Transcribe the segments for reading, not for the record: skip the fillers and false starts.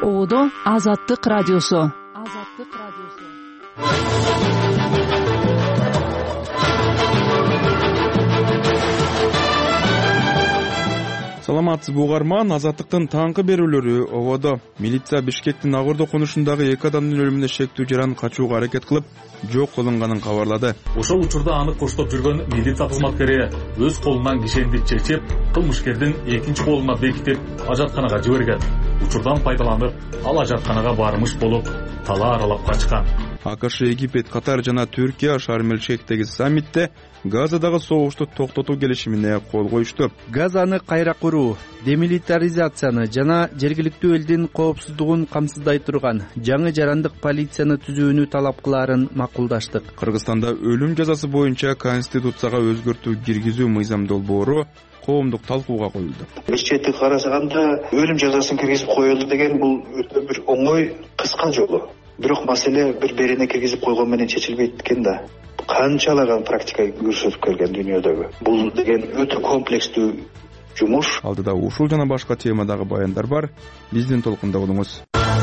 Оодо Азаттык радиосу. Саламатсызбы угарман, Азаттыктын таңкы берүүлөрү ободо. Милиция Бишкектин Агырдо конушундагы 2 адамдын өлүмүнө шектүү жаран качууга аракет кылып, жок кылынганын кабарлады. Ошол учурда аны коштоп жүргөн милиция кызматкери өз колунан кишенди чечип, кылмышкердин экинчи колуна бекитип, ажатканага жиберген. Учурдан пайдаланып, ал ажатканага бармыш болуп, тала аралап качкан. АКШ, Египет, Катар жана Түркия Шарм-эль-Шейхтеги саммитте Газадагы согушту токтотуу келишимине кол коюшту. Газаны кайра куруу, демилитаризацияны жана жергиликтүү элдин коопсуздугун камсыздай турган жаңы жарандык полицияны түзүүнү талап кылаарын макулдаштык. Кыргызстанда өлүм жазасы боюнча конституцияга өзгөртүү киргизүү мыйзам долбоору коомдук талкууга коюлду. Биз четти карасаганда өлүм жазасын киргизип коелу деген бул өтө бир оңой, кыска жолу. Бирок маселе бир-бирине киргизип койгон менен чечилбейт экен да. Канчалаган практика көрсөтүп келген дүйнөдөгү. Бул деген өтө комплекстүү жумуш. Алдыда ушул жана башка темадагы баяндар бар. Биздин толкунда болуңуз.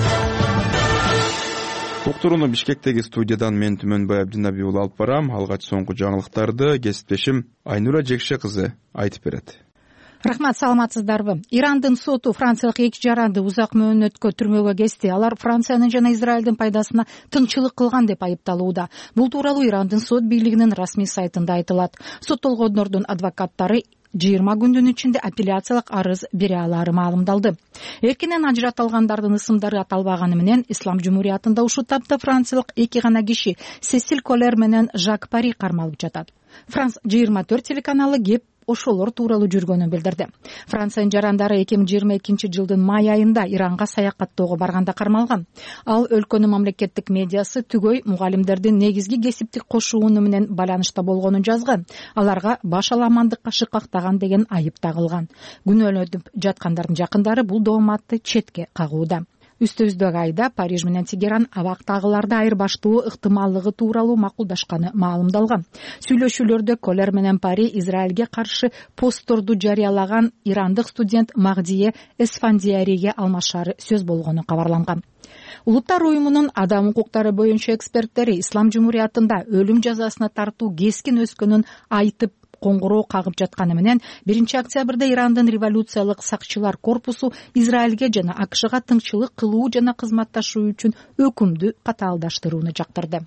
Уктурууну Бишкектеги студиядан мен Түмөнбай Абдинабий уулу алып барам. Алгач соңку жаңылыктарды кесиптешим Айнура Жекше кызы айтып берет. Рахмат, саламатсыздарбы? Ирандын соту франциялык 2 жаранды узак мөөнөткө түрмөгө кести. Алар Франциянын жана Израилдин пайдасына тыңчылык кылган деп айыпталууда. Бул тууралуу Ирандын сот бийлигинин расмий сайтында айтылат. Соттолгондордун адвокаттары 20 күндүн ичинде апелляциялык арыз бере алары маалымдалды. Эркинен ажыратылгандардын ысымдары аталбаганы менен Ислам Жумуриятында ушул тапта франциялык 2 гана киши Сесиль Колер менен Жак Пари кармалып жатат. Франс 24 телеканалы кеп ошолор тууралуу жүргөнүн билдирди. Франциянын жарандары 2022 жылдын май айында Иранга саякаттоого барганда кармалган. Ал өлкөнүн мамлекеттик медиасы түгөй мугалимдердин негизги кесиптик кошууну менен байланышта болгонун жазган. Аларга баш аламандыкка шыкактаган деген айып тагылган. Күнөөлөнүп жаткандардын жакындары бул дооматты четке кагууда. Үстүбүздөгү айда Париж менен Тегеран абактагыларды айырбаштоо ыктымаллыгы тууралуу макулдашканы маалымдалган. Сүйлөшүүлөрдө Колер менен Пари Израилге каршы постторду жарыялаган ирандык студент Магдие Эсфандияриге алмашары сөз болгону кабарланган. Улуттар уюмунун адам укуктары боюнча эксперттери Ислам Жумуриятында өлүм жазасына тартуу кескин өскөнүн айтып коңгуроо кагып жатканы менен 1 октябрда Ирандын революциялык сакчылар корпусу Израилге жана АКШга тыңчылык кылуу жана кызматташуу үчүн өкүмдү катаалдаштырууну жактырды.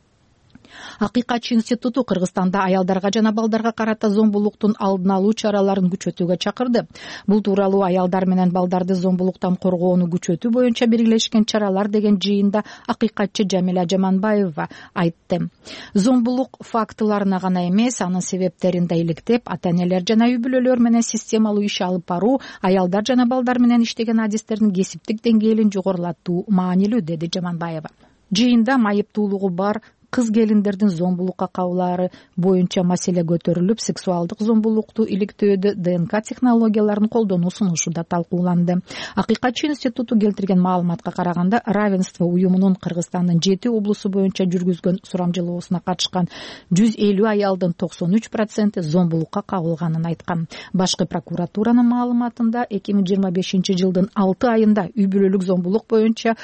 Акыйкатчы институту Кыргызстанда аялдарга жана балдарга карата зомбулуктун алдын алуу чараларын күчөтүүгө чакырды. Бул тууралуу аялдар менен балдарды зомбулуктан коргоону күчөтүү боюнча биргелешкен чаралар деген жыйында акыйкатчы Жамиля Жаманбаева айтты. Зомбулук фактыларына гана эмес, анын себептерин да иликтеп, ата-энелер жана үй-бүлөлөр менен системалуу иш алып баруу, аялдар жана балдар менен иштеген адистердин кесиптик деңгээлин жогорулатуу маанилүү, деди Жаманбаева. Жыйында майыптуулугу бар кыз келиндердин зомбулукка кабылаары боюнча маселе көтөрүлүп, сексуалдык зомбулукту иликтөөдө ДНК технологияларын колдонуу сунушу да талкууланды. Акыйкатчы институту келтирген маалыматка караганда, Равенство уюмунун Кыргызстандын 7 облусу боюнча жүргүзгөн сурамжылоосуна катышкан 150 аялдын 93% зомбулукка кабылганын айткан. Башкы прокуратуранын маалыматында 2025 жылдын 6 айында үй-бүлөлүк зомбулук боюнча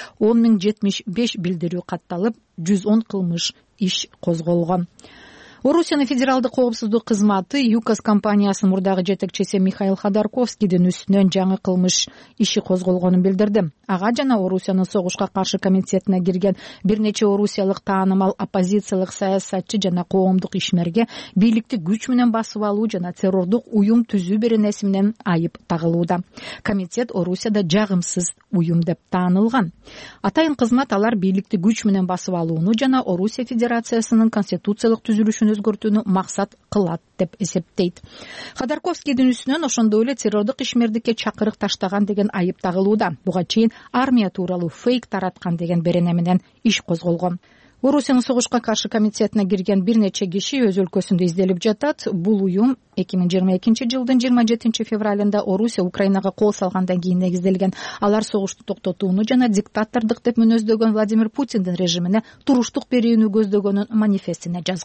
10.075 билдирүү катталып, 110 кылмыш иш козголгон. Орусиянын федералдык коопсуздук кызматы ЮКОС компаниясынын мурдагы жетекчиси Михаил Ходорковскийдин үстүнөн жаңы кылмыш иши козголгонун билдирди. Ага жана Орусиянын согушка каршы комитетине кирген бир нече орусиялык таанымал оппозициялык саясатчы жана коомдук ишмерге бийликти күч менен басып алуу жана террордук уюм түзүү беренеси менен айып тагылууда. Комитет Орусияда жагымсыз уюм деп таанылган. Атайын кызмат алар бийликти күч менен басып алууну жана Орусия Федерациясынын конституциялык түзүлүшүн өзгөртүүнү максат кылат деп эсептейт. Ходорковскийдин үстүнөн ошондой эле террордук ишмердикке чакырык таштаган деген айып тагылууда. Буга чейин армия тууралуу фейк тараткан деген берене менен иш козголгон. Орусиянын согушка каршы комитетине кирген бир нече киши өз өлкөсүндө изделип жатат. Бул уюм 2022 жылдын 27 февралында Орусия Украинага кол салгандан кийин негизделген. Алар согушту токтотууну жана диктатордук деп мүнөздөгөн Владимир Путиндин режимине туруштук берүүнү көздөгөнүн манифестине жазган.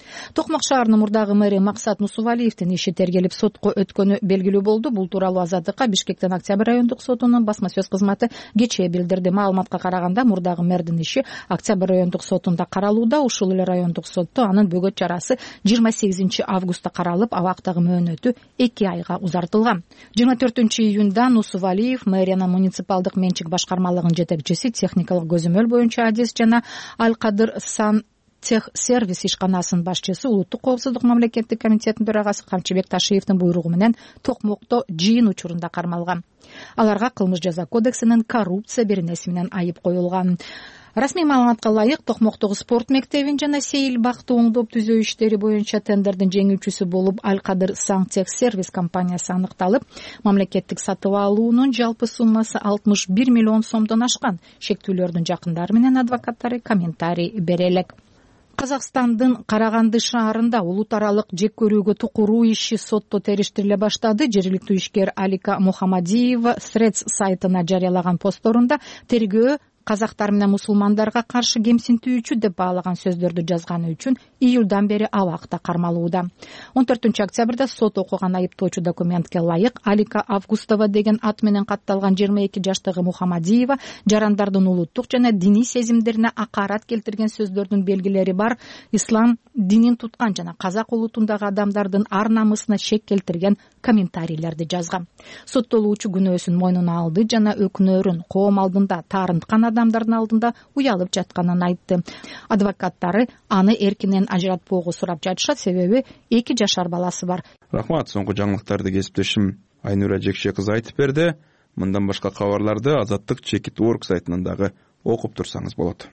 Токмок шаарынын мурдагы мэри Максат Нусувалиевдин иши тергелип сотко өткөнү белгилүү болду. Бул тууралуу Азаттыкка Бишкектин Октябрь райондук сотунун басма сөз кызматы кечээ билдирди. Маалыматка караганда мурдагы мэрдин иши Октябрь райондук сотунда каралууда. Ушул эле райондук сотто анын бөгөт чарасы 28 августта каралып, абактагы мөөнөтү 2 айга узартылган. 24 июнда Нусувалиев мэриянын муниципалдык менчик башкармалыгынын жетекчиси, техникалык көзөмөл боюнча адис жана Аль-Кадыр Сан Тех сервис ишканасынын башчысы, улуттук коопсуздук мамлекеттик комитетинин төрагасы Камчыбек Ташиевдин буйругу менен Токмокто жыйын учурунда кармалган. Аларга кылмыш жаза кодексинин коррупция беренеси менен айып коюлган. Расмий маалыматка ылайык, Токмоктогу спорт мектебин жана сейил бакты оңдоп түзөө иштери боюнча тендердин жеңүүчүсү болуп Аль-Кадыр Сан Тех сервис компаниясы аныкталып, мамлекеттик сатып алуунун жалпы суммасы 61 миллион сомдон ашкан. Шектүүлөрдүн жакындары менен адвокаттары комментарий бере элек. Казакстандын Караганды шаарында улут аралык жек көрүүгө тукуруу иши сотто териштириле баштады. Жергиликтүү ишкер Алика Мухамадиева Threads сайтына жарыялаган постторунда тергөө казактар менен мусулмандарга каршы кемсинтүүчү деп баалаган сөздөрдү жазганы үчүн июлдан бери абакта кармалууда. 14 октябрда сот окуган айыптоочу документке ылайык Алика Августова деген ат менен катталган 22 жаштагы Мухамадиева жарандардын улуттук жана диний сезимдерине акарат келтирген сөздөрдүн белгилери бар, ислам динин туткан жана казак улутундагы адамдардын ар намысына шек келтирген комментарийлерди жазган. Соттолуучу күнөөсүн мойнуна алды жана өкүнөрүн коом алдында, таарынткан адамдардын алдында уялып жатканын айтты. Адвокаттары аны эркинен ажыратпоого сурап жатышат, себеби 2 жашар баласы бар. Рахмат, соңку жаңылыктарды кесиптешим Айнура Жекше кызы айтып берди. Мындан башка кабарларды Азаттык.org сайтынан дагы окуп турсаңыз болот.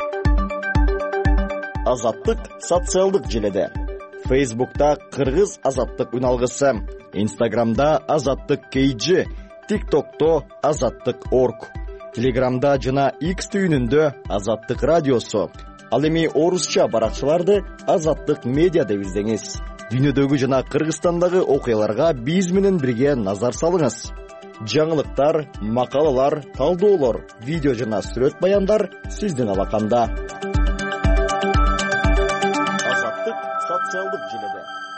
Азаттык социалдык желеде. Facebook'ta Кыргыз Азаттык үналгысы, Instagram'da Азаттык KG, TikTok'to Азаттык.org, Telegram'da жана X түйүнүндө Азаттык радиосу. Ал эми орусча баракчаларды Азаттык медиа деп издеңиз. Дүйнөдөгү жана Кыргызстандагы окуяларга биз менен бирге назар салыңыз. Жаңылыктар, макалалар, талдоолор, видео жана сүрөт баяндар сиздин алаканда. Азаттык социалдык желеде.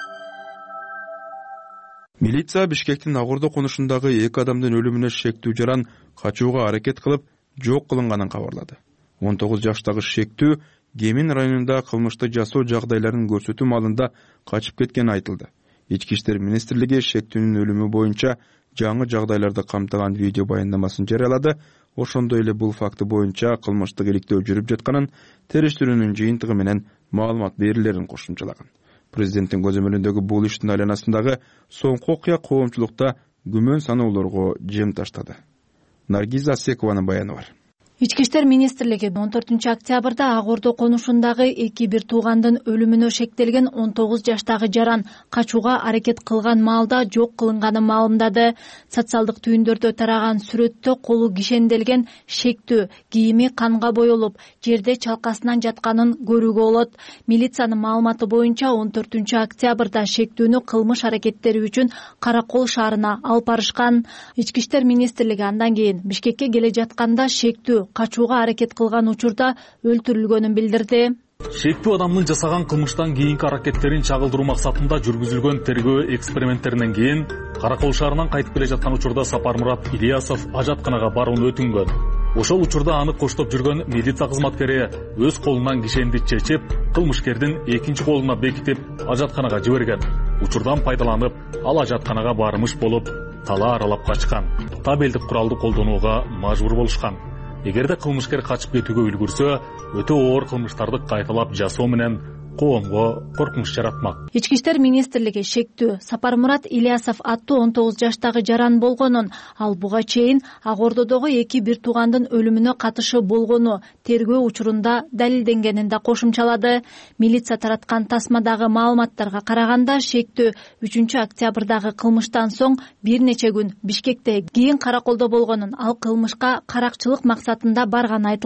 Милиция Бишкектин Агордо конушундагы 2 адамдын өлүмүнө шектүү жаран качууга аракет кылып, жок кылынганын кабарлады. 19 жаштагы шектүү Гемин районунда кылмышты жасоо жагдайларын көрсөтүү маалында качып кеткени айтылды. Ички иштер министрлиги шектүүнүн өлүмү боюнча жаңы жагдайларды камтыган видео баяндамасын жарыялады. Ошондой эле бул факты боюнча кылмыштык иликтөө жүрүп жатканын, териштирүүнүн жыйынтыгы менен маалымат берилерин кошумчалаган. Президенттин көзөмөлүндөгү бул иштин айланасындагы соңку окуя коомчулукта күмөн саноолорго жем таштады. Наргиз Асекованын баяны бар. Ички иштер министрлиги 14 октябрда Агордо конушундагы 2 туугандын өлүмүнө шектелген 19 жаштагы жаран качууга аракет кылган маалда жок кылынганын маалымдады. Социалдык түйүндөрдө тараган сүрөттө колу кишенделген шектүү кийими канга боелуп, жерде чалкасынан жатканын көрүүгө болот. Милициянын маалыматы боюнча 14 октябрда шектүүнү кылмыш аракеттери үчүн Каракол шаарына алып барышкан. Ички иштер министрлиги андан кийин Бишкекке келе жатканда шектүү качууга аракет кылган учурда өлтүрүлгөнүн билдирди. Шектүү адамдын жасаган кылмыштан кийинки аракеттерин чагылдыруу максатында жүргүзүлгөн тергөө эксперименттеринен кийин Каракол шаарынан кайтып келе жаткан учурда Сапармурат Ильясов ажатканага барууну өтүнгөн. Ошол учурда аны коштоп жүргөн милиция кызматкери өз колунан кишенди чечип, кылмышкердин экинчи колуна бекитип ажатканага жиберген. Учурдан пайдаланып, ал ажатканага бармыш болуп, тала аралап качкан. Табелдик куралды колдонууга мажбур болушкан. Эгерде кылмышкер качып кетүүгө үлгүрсө, өтө оор кылмыштарды кайталап жасоо менен коомго коркунуч жаратмак. Ички иштер министрлиги шектүү Сапармурат Ильясов аттуу 19 жаштагы жаран болгонун, ал буга чейин Агордодогу 2 туугандын өлүмүнө катышы болгону тергөө учурунда далилденгенин да кошумчалады. Милиция тараткан тасмадагы маалыматтарга караганда шектүү 3 октябрдагы кылмыштан соң бир нече күн Бишкекте, кийин Караколдо болгонун, ал кылмышка каракчылык максатында барганы айтылат.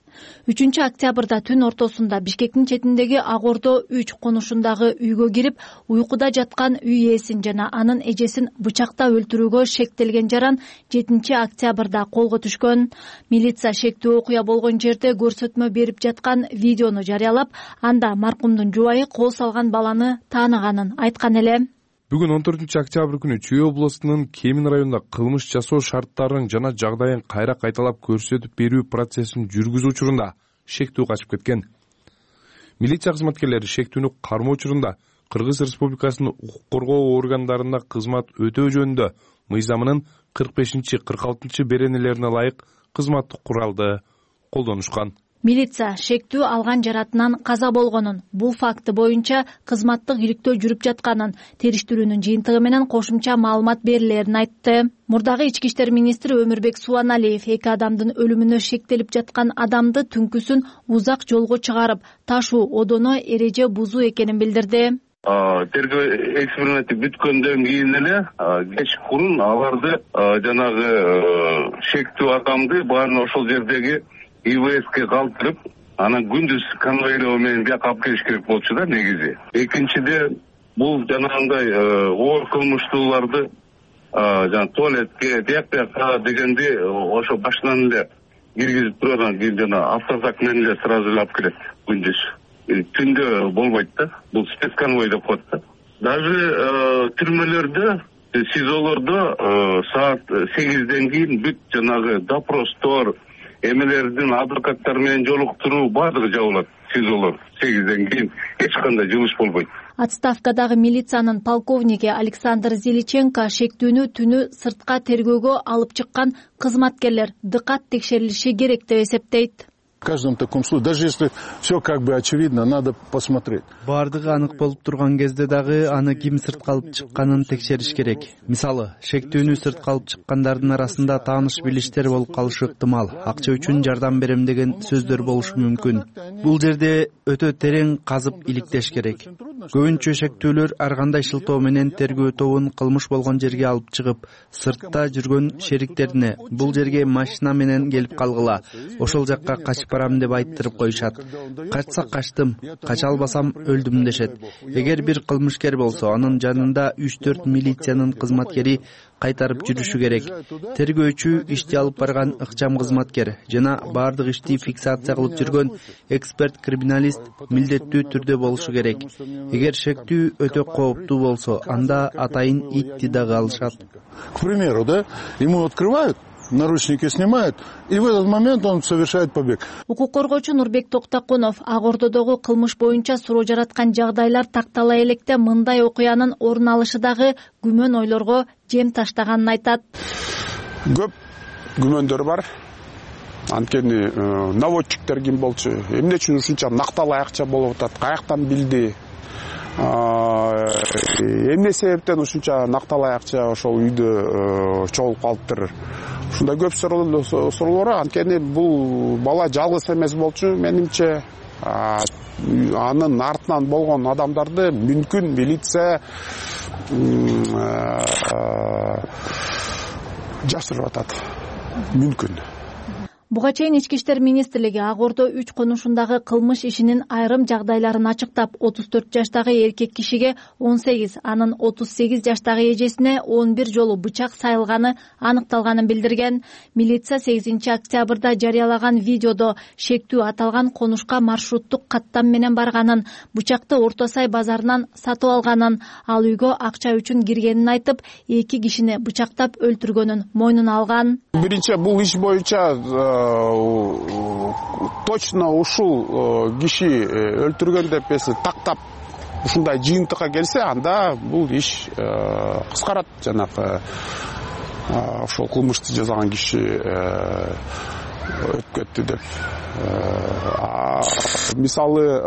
3-октябрда түн ортосунда Бишкектин четиндеги Ак Ордо 3 конушундагы үйгө кирип, уйкуда жаткан үй ээсин жана анын эжесин бычактап өлтүрүүгө шектелген жаран 7-октябрда колго түшкөн. Милиция шектүү окуя болгон жерде көрсөтмө берип жаткан видеону жарыялап, анда маркумдун жубайы кол салган баланы тааныганын айткан эле. Бүгүн 14-октябрь күнү Чүй областынын Кемин районунда кылмыш жасоо шарттарын жана жагдайын кайра кайталап көрсөтүп берүү процессин жүргүзүү учурунда шектүү качып кеткен. Милиция кызматкерлери шектүүнү кармоо учурунда Кыргыз Республикасынын укук коргоо органдарында кызмат өтөө жөнүндө мыйзамынын 45-46 беренелерине ылайык кызматтык куралды колдонушкан. Милиция шектүү алган жаратынан каза болгонун, бул факты боюнча кызматтык иликтөө жүрүп жатканын, териштирүүнүн жыйынтыгы менен кошумча маалымат берилерин айтты. Мурдагы ички иштер министри Өмүрбек Субаналиев 2 адамдын өлүмүнө шектелип жаткан адамды түнкүсүн узак жолго чыгарып, ташуу одоно эреже бузуу экенин билдирди. Тергөө эксперименти бүткөндөн кийин эле кеч мурун аларды жанагы шектүү адамды баарын ошол жердеги ИВСке калтырып, анан күндүз конвойлоо менен бияка алып келиш керек болчу да негизи. Экинчиде бул жанагындай оор кылмыштууларды жана туалетке, бияка дегенде ошо башынан эле киргизип туруп, анан кийин жана автозак менен эле сразу эле алып келет күндүз. Түндө болбойт да, бул спецконвой деп коет да. Даже түрмөлөрдө, СИЗОлордо саат 8ден кийин бүт жанагы допростор, эмелердин адвокаттар менен жолуктуруу баардыгы жабылат. СИЗОлор 8ден кийин эч кандай жылыш болбойт. Отставкадагы милициянын полковниги Александр Зеличенко шектүүнү түнү сыртка тергөөгө алып чыккан кызматкерлер дыкат текшерилиши керек деп эсептейт. В каждом таком случае, даже если все как бы очевидно, надо посмотреть. Бардыгы анык болуп турган кезде дагы аны ким сыртка алып чыкканын текшериш керек. Мисалы, шектүүнү сыртка алып чыккандардын арасында тааныш билиштер болуп калышы ыктымал. Акча үчүн жардам берем деген сөздөр болушу мүмкүн. Бул жерде өтө терең казып иликтеш керек. Көбүнчө шектүүлөр ар кандай шылтоо менен тергөө тобун кылмыш болгон жерге алып чыгып, сыртта жүргөн шериктерине бул жерге машина менен келип калгыла, ошол жакка качып барам деп айттырып коюшат. Качса качтым, кача албасам өлдүм дешет. Эгер бир кылмышкер болсо, анын жанында 3-4 милициянын кызматкери кайтарып жүрүшү керек. Тергөөчү ишти алып барган ыкчам кызматкер жана баардык ишти фиксация кылып жүргөн эксперт-криминалист милдеттүү түрдө болушу керек. Эгер шектүү өтө кооптуу болсо, анда атайын итти дагы алышат. К примеру, да, ему открывают, наручники снимают, и в этот момент он совершает побег. Укук коргоочу Нурбек Токтакунов Ак Ордодогу кылмыш боюнча суроо жараткан жагдайлар тактала электе мындай окуянын орун алышы дагы күмөн ойлорго жем таштаганын айтат. Көп күмөндөр бар. Анткени наводчиктер ким болчу, эмне үчүн ушунча накталай акча болуп атат, каяктан билди, эмне себептен ушунча накталай акча ошол үйдө чогулуп калыптыр. Ушундай көп суроолор. Анткени бул бала жалгыз эмес болчу, менимче. Анын артынан болгон адамдарды мүмкүн милиция жашырып атат. Мүмкүн. Буга чейин Ички иштер министрлиги Ак Ордо 3 конушундагы кылмыш ишинин айрым жагдайларын ачыктап, 34 жаштагы эркек кишиге 18, анын 38 жаштагы эжесине 11 жолу бычак сайылганы аныкталганын билдирген. Милиция 8-октябрда жарыялаган видеодо шектүү аталган конушка маршруттук каттам менен барганын, бычакты Орто Сай базарынан сатып алганын, ал үйгө акча үчүн киргенин айтып, 2 кишини бычактап өлтүргөнүн мойнуна алган. Биринчи бул иш боюнча точно ушул киши өлтүргөн деп тактап ушундай жыйынтыкка келсе, анда бул иш кыскарат. Жанагы ошол кылмышты жасаган киши өтүп кетти деп. Мисалы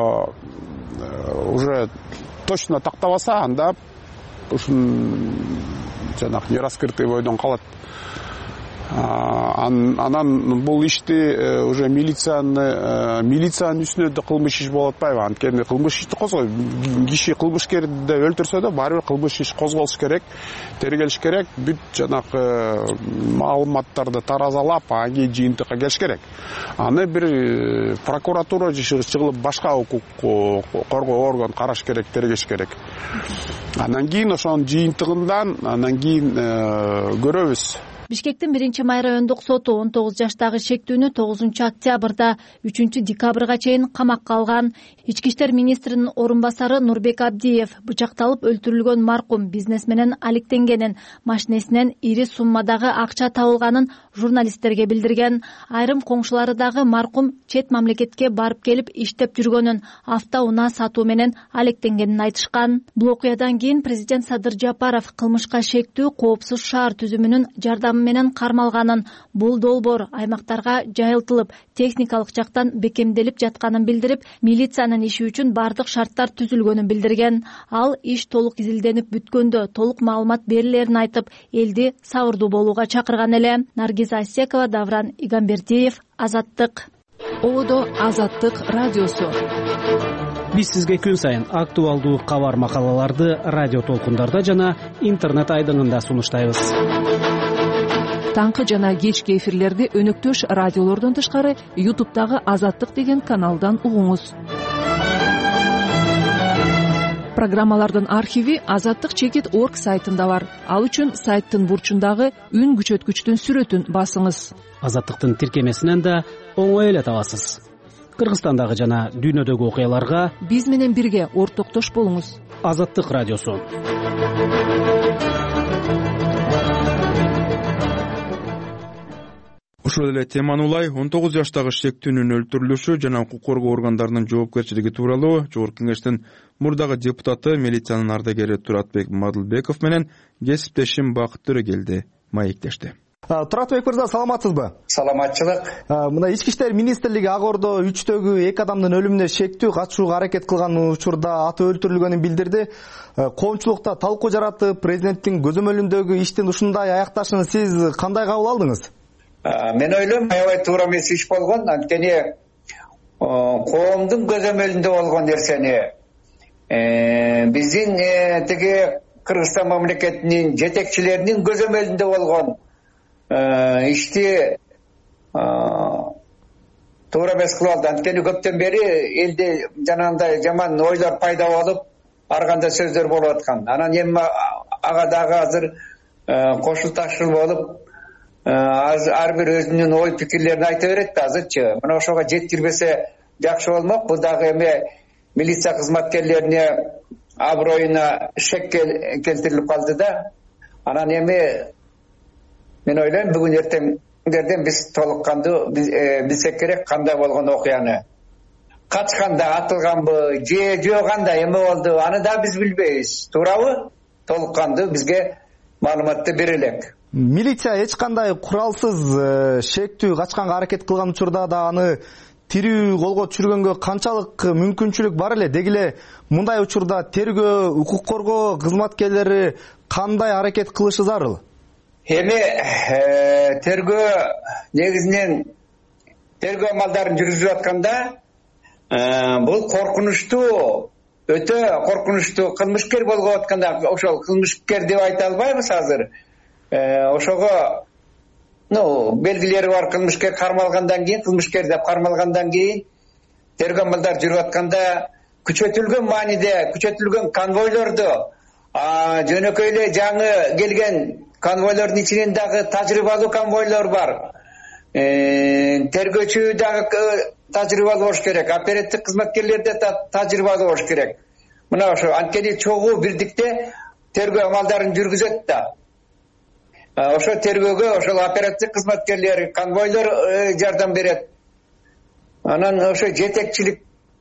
уже точно тактабаса, анда ушун жанагы нераскрытый бойдон калат. анан бул ишти уже милициянын үстүнө да кылмыш иш болуп атпайбы? Анткени кылмыш ишти киши кылмышкерди өлтүрсө да баары бир кылмыш иш козголуш керек, тергелиш керек, бүт жанагы маалыматтарды таразалап, анан кийин жыйынтыкка келиш керек. Аны бир прокуратура чыгылып башка укук коргоо орган караш керек, тергеш керек. Анан кийин ошонун жыйынтыгынан анан кийин көрөбүз. Бишкектин 1-май райондук соту 19 жаштагы шектүүнү 9-октябрда 3-декабрга чейин камакка алган. Ички иштер министринин орун басары Нурбек Абдиев бычакталып өлтүрүлгөн маркум бизнесменен алектенгенин, машинесинен ири суммадагы акча табылганын журналисттерге билдирген. Айрым коңшулары дагы маркум чет мамлекетке барып келип иштеп жүргөнүн, автоунаа сатуу менен алектенгенин айтышкан. Бул окуядан кийин президент Садыр Жапаров кылмышка шектүү коопсуз шаар түзүмүнүн жардамы менен кармалганын, бул долбоор аймактарга жайылтылып, техникалык жактан бекемделип жатканын билдирип, милициянын иши үчүн бардык шарттар түзүлгөнүн билдирген. Ал иш толук изилденип бүткөндө толук маалымат берилерин айтып, элди сабырдуу болууга чакырган эле. Наргиза Асекова, Давран Игамбердиев, Азаттык. Одо Азаттык радиосу. Биз сизге күн сайын актуалдуу кабар макалаларды радио толкундарда жана интернет айдыңында сунуштайбыз. Таңкы жана кечки эфирлерди өнөктөш радиолордон тышкары YouTube'дагы Азаттык деген каналдан угуңуз. Программалардын архиви azattik.org сайтында бар. Ал үчүн сайттын бурчундагы үн күчөткүчтүн сүрөтүн басыңыз. Азаттыктын тиркемесинен да оңой эле табасыз. Кыргызстандагы жана дүйнөдөгү окуяларга биз менен бирге ортоктош болуңуз. Азаттык радиосу. Ошол эле теманы улай 19 жаштагы шектүүнүн өлтүрүлүшү жана укук коргоо органдарынын жоопкерчилиги тууралуу Жогорку Кеңештин мурдагы депутаты, милициянын ардагери Туратбек Мадылбеков менен кесиптешим Бакыт Төрөгелди маектешти. Туратбек мырза, саламатсызбы? Саламатчылык. Мына Ички иштер министрлиги ак Ордо 3төгү 2 адамдын өлүмүнө шектүү катышууга аракет кылган учурда аты өлтүрүлгөнүн билдирди. Коомчулукта талкуу жаратып, президенттин көзөмөлүндөгү иштин ушундай аякташын сиз кандай кабыл алдыңыз? Мен ойлойм, аябай туура эмес иш болгон. Анткени коомдун көзөмөлүндө болгон нерсени биздин тиги Кыргызстан мамлекетинин жетекчилеринин көзөмөлүндө болгон ишти туура эмес кылып алды. Анткени көптөн бери элде жанагындай жаман ойлор пайда болуп, ар кандай сөздөр болуп аткан. Анан эми ага дагы азыр кошул ташыл болуп, ар бир өзүнүн ой пикирлерин айта берет да азырчы. Мына ошого жеткирбесе жакшы болмок. Бул дагы эми милиция кызматкерлерине аброюна шек келтирилип калды да. Анан эми мен ойлойм, бүгүн эртеңдерден биз толук кандуу билсек керек кандай болгон окуяны. Качканда атылганбы, же кандай эме болду, аны да биз билбейбиз. Туурабы? Толук кандуу бизге маалыматты бере элек. Милиция эч кандай куралсыз шектүү качканга аракет кылган учурда да аны тирүү колго түшүргөнгө канчалык мүмкүнчүлүк бар эле? Деги эле мындай учурда тергөө, укук коргоо кызматкерлери кандай аракет кылышы зарыл? Эми тергөө негизинен тергөө амалдарын жүргүзүп атканда бул коркунучтуу, өтө коркунучтуу кылмышкер болуп атканда, ошол кылмышкер деп айта албайбыз азыр. Ошого белгилери бар. Кылмышкер кармалгандан кийин, кылмышкер деп кармалгандан кийин тергөө амалдары жүрүп атканда күчөтүлгөн мааниде, күчөтүлгөн конвойлорду, жөнөкөй эле жаңы келген конвойлордун ичинен дагы тажрыйбалуу конвойлор бар. Тергөөчү дагы тажрыйбалуу болуш керек, оперативдик кызматкерлер да тажрыйбалуу болуш керек. Мына ошо анткени чогуу бирдикте тергөө амалдарын жүргүзөт да. Ошо тергөөгө ошол оперативдик кызматкерлер, конвойлор жардам берет. Анан ошо жетекчилик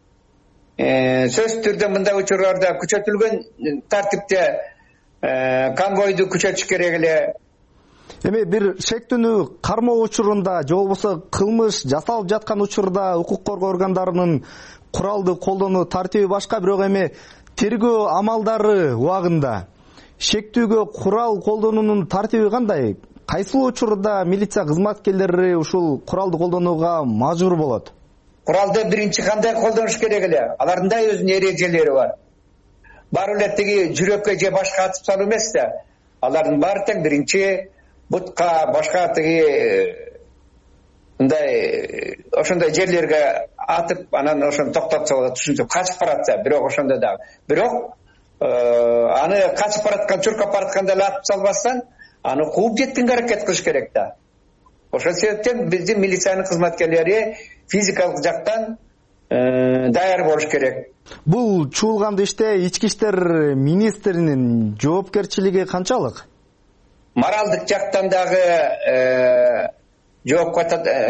сөзсүз түрдө мындай учурларда күчөтүлгөн тартипте конвойду күчөтүш керек эле. Эми бир шектүүнү кармоо учурунда же болбосо кылмыш жасалып жаткан учурда укук коргоо органдарынын куралды колдонуу тартиби башка, бирок эми тергөө амалдары убагында шектүүгө курал колдонуунун тартиби кандай? кайсыл учурда милиция кызматкерлери ушул куралды колдонууга мажбур болот? Куралды биринчи кандай колдонуш керек эле? Алардын да өзүнүн эрежелери бар. Баары эле тиги жүрөккө же башка атып салуу эмес да. Алардын баары тең биринчи бутка, башка тиги мындай ошондой жерлерге атып, анан ошону токтотсо болот, ушинтип качып баратса, бирок ошондо да. Бирок аны качып бараткан, чуркап баратканда эле атып салбастан, аны кууп жеткенге аракет кылыш керек да. Ошол себептен биздин милициянын кызматкерлери физикалык жактан даяр болуш керек. Бул чуулганды иште ички иштер министринин жоопкерчилиги канчалык? Моралдык жактан дагы жоопко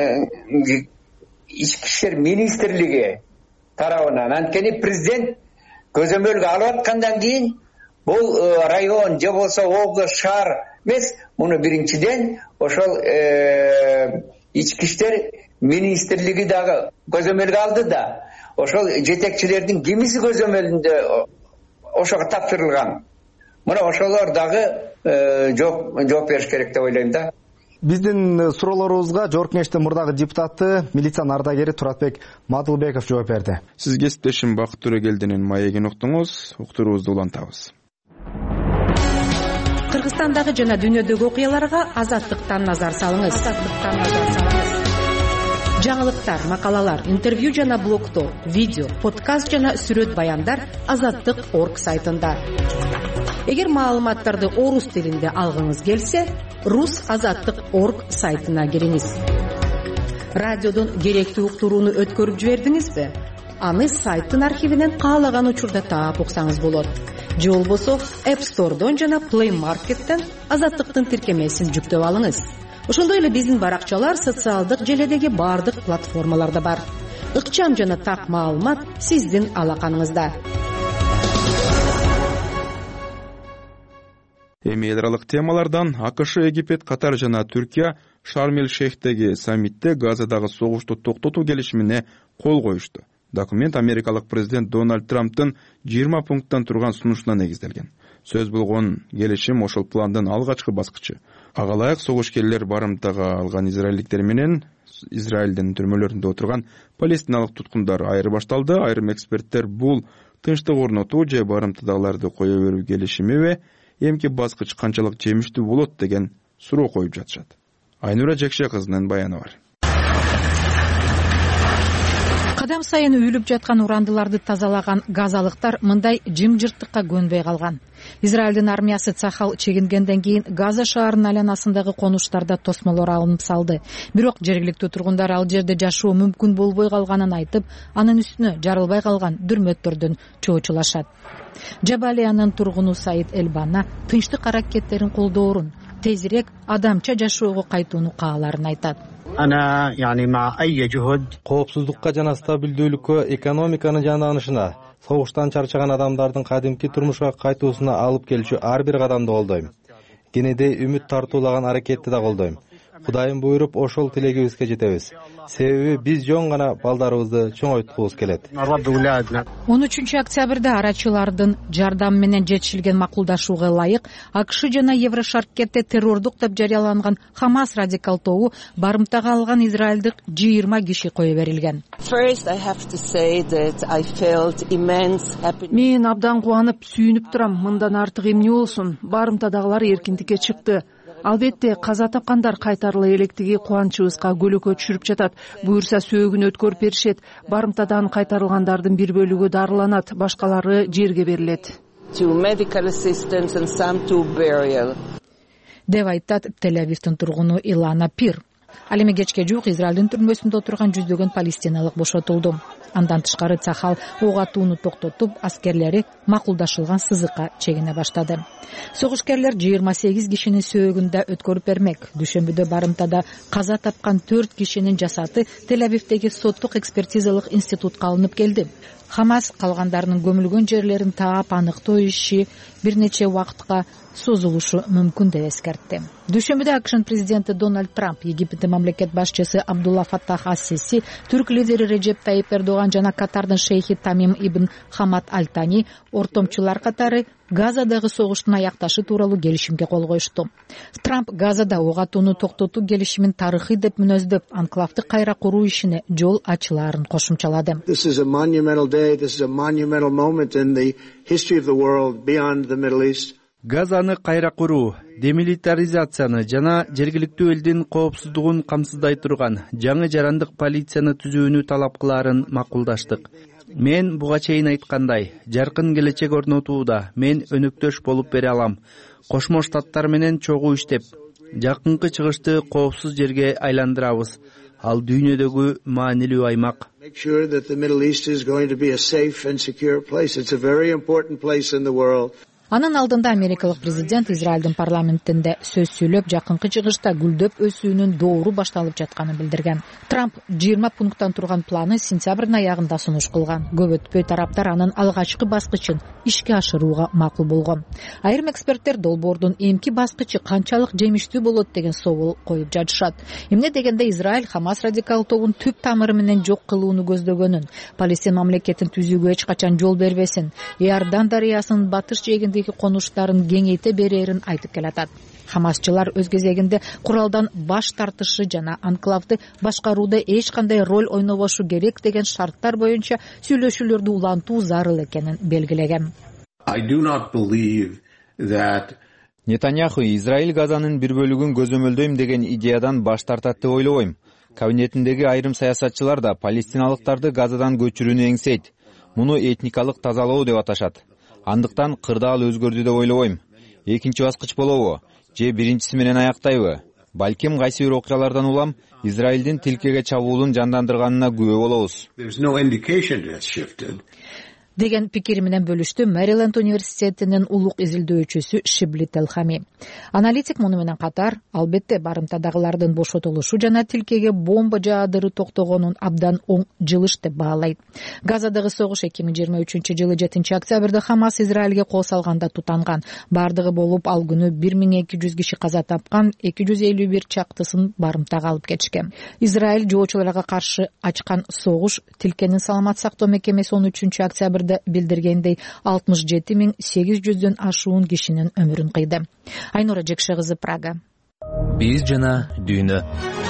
ички иштер министрлиги тарабынан, анткени президент көзөмөлгө алып аткандан кийин бул район же болсо область, шаар эмес, муну биринчиден ошол ички иштер министрлиги дагы көзөмөлгө алды да. Ошол жетекчилердин кимиси көзөмөлүндө ошого тапшырылган. Мына ошолор дагы жооп бериш керек деп ойлойм да. Биздин суроолорубузга Жогорку Кеңештин мурдагы депутаты, милициянын ардагери Туратбек Мадылбеков жооп берди. Сиз кесиптешим Бакыт Төрөгелдинин маегин уктуңуз, уктуруубузду улантабыз. Кыргызстандагы жана дүйнөдөгү окуяларга Азаттыктан назар салыңыз. Жаңылыктар, макалалар, интервью жана блогдор, видео, подкаст жана сүрөт баяндар Азаттык.орг сайтында. Эгер маалыматтарды орус тилинде алгыңыз келсе, Rus.Azattık.org сайтына кириңиз. Радиодон керектүү уктурууну өткөрүп жибердиңизби? Аны сайттын архивинен каалаган учурда таап уксаңыз болот. Же болбосо App Store'дон жана Play Market'тен Азаттыктын тиркемесин жүктөп алыңыз. Ошондой эле биздин баракчалар социалдык желедеги бардык платформаларда бар. Ыкчам жана так маалымат сиздин алаканыңызда. Эми эл аралык темалардан АКШ, Египет, Катар жана Түркия Шарм-эль-Шейхтеги саммитте Газадагы согушту токтотуу келишимине кол коюшту. Документ америкалык президент Дональд Трамптын 20 пункттан турган сунушуна негизделген. Сөз болгон келишим ошол пландын алгачкы баскычы. Ага ылайык согушкерлер барымтага алган израилдиктер менен Израилдин түрмөлөрүндө отурган палестиналык туткундар айырбашталды. Айрым эксперттер бул тынчтык орнотуу же барымтадагыларды кое берүү келишимиби, эмки баскыч канчалык жемиштүү болот деген суроо коюп жатышат. Айнура Жекше кызынын баяны бар. Кадам сайын үйүлүп жаткан урандыларды тазалаган газалыктар мындай жымжырттыкка көнбөй калган. Израилдин армиясы Цахал чегингенден кийин Газа шаарынын айланасындагы конуштарда тосмолор алынып салды. Бирок жергиликтүү тургундар ал жерде жашоо мүмкүн болбой калганын айтып, анын үстүнө жарылбай калган дүрмөттөрдөн чоочулашат. Жабалиянын тургуну Саид Элбана тынчтык аракеттерин колдоорун, тезирээк адамча жашоого кайтууну кааларын айтат. Коопсуздукка жана стабилдүүлүккө, экономиканын жанданышына, согуштан чарчаган адамдардын кадимки турмушка кайтуусуна алып келчү ар бир кадамды колдойм. Кенеде үмүт тартуулаган аракетти да колдойм. Кудайым буйруп, ошол тилегибизге жетебиз. Себеби биз жөн гана балдарыбызды чоңойткубуз келет. 13 октябрда арачылардын жардамы менен жетишилген макулдашууга ылайык АКШ жана Еврошаркетте террордук деп жарыяланган Хамас радикал тобу барымтага алган израилдик 20 киши кое берилген. Мен абдан кубанып, сүйүнүп турам. Мындан артык эмне болсун? Барымтадагылар эркиндикке чыкты. Албетте каза тапкандар кайтарыла электиги кубанычыбызга көлөкө түшүрүп жатат. Буюрса сөөгүн өткөрүп беришет. Барымтадан кайтарылгандардын бир бөлүгү дарыланат, башкалары жерге берилет. Деп айтат Тель-Авивдин тургуну Илана Пир. Ал эми кечке жуук Израилдин түрмөсүндө отурган жүздөгөн палестиналык бошотулду. Андан тышкары Цахал ок атууну токтотуп, аскерлери макулдашылган сызыкка чегине баштады. Согушкерлер 28 кишинин сөөгүндө өткөрүп бермек. Дүйшөмбүдө барымтада каза тапкан 4 кишинин жасаты Тель-Авивдеги соттук экспертизалык институтка алынып келди. Хамас калгандарынын көмүлгөн жерлерин таап аныктоо иши бир нече убакытка созулушу мүмкүн деп эскертти. Дүйшөмбүдө АКШнын президенти Дональд Трамп, Египтин мамлекет башчысы Абдулла Фаттах ас-Сиси, түрк лидери Режеп Тайип Эрдоган жана Катардын шейхи Тамим ибн Хамад Аль-Тани ортомчулар катары Газадагы согуштун аякташы тууралуу келишимге кол коюшту. Трамп Газада ок атууну токтотуу келишимин тарыхый деп мүнөздөп, анклавды кайра куруу ишине жол ачылаарын кошумчалады. This is a monumental day. This is a monumental moment in the history of the world beyond the Middle East. Газаны кайра куруу, демилитаризацияны жана жергиликтүү элдин коопсуздугун камсыздай турган жаңы жарандык полицияны түзүүнү талап кылаарын макулдаштык. Мен буга чейин айткандай, жаркын келечек орнотууда мен өнөктөш болуп бере алам. Кошмо Штаттар менен чогуу иштеп, жакынкы чыгышты коопсуз жерге айландырабыз. Ал дүйнөдөгү маанилүү аймак. Make sure that the Middle East is going to be a safe and secure place. It's a very important place in the world. Анын алдында америкалык президент Израилдин парламентинде сөз сүйлөп, жакынкы чыгышта гүлдөп өсүүнүн доору башталып жатканын билдирген. Трамп 20 пункттан турган планы сентябрдын аягында сунуш кылган. Көп өтпөй тараптар анын алгачкы баскычын ишке ашырууга макул болгон. Айрым эксперттер долбоордун эмки баскычы канчалык жемиштүү болот деген суроол коюп жатышат. Эмне дегенде Израиль Хамас радикал тобун түп тамыры менен жок кылууну көздөгөнүн, Палестин мамлекетин түзүүгө эч качан жол бербесин, Иордан дарыясынын батыш жээгиндеги конуштарын кеңейте берерин айтып келатат. Хамасчылар өз кезегинде куралдан баш тартышы жана анклавды башкарууда эч кандай роль ойнобошу керек деген шарттар боюнча сүйлөшүүлөрдү улантуу зарыл экенин белгилеген. Нетаньяху Израиль Газанын бир бөлүгүн көзөмөлдөйм деген идеядан баш тартат деп ойлобойм. Кабинетиндеги айрым саясатчылар да палестиналыктарды Газадан көчүрүүнү эңсейт. Муну этникалык тазалоо деп аташат. Андыктан кырдаал өзгөрдү деп ойлобойм. Экинчи баскыч болобу же биринчиси менен аяктайбы? Балким кайсы бир окуялардан улам Израилдин тилкеге чабуулун жандандырганына күбө болобуз. Деген пикири менен бөлүштү Мэриленд университетинин улук изилдөөчүсү Шибли Телхами. Аналитик муну менен катар, албетте барымтадагылардын бошотулушу жана тилкеге бомба жаадыры токтогонун абдан оң жылыш деп баалайт. Газадагы согуш 2023-жылы 7-октябрда Хамас Израилге кол салганда тутанган. Бардыгы болуп ал күнү 1200 киши каза тапкан, 251 чактысын барымтага алып кетишкен. Израиль жоочуларга каршы ачкан согуш тилкенин саламат сактоо мекемеси 13-октябрда билдиргендей 67.800дөн ашуун кишинин өмүрүн кыйды. Айнура Жекше кызы, Прага. Биз жана дүйнө.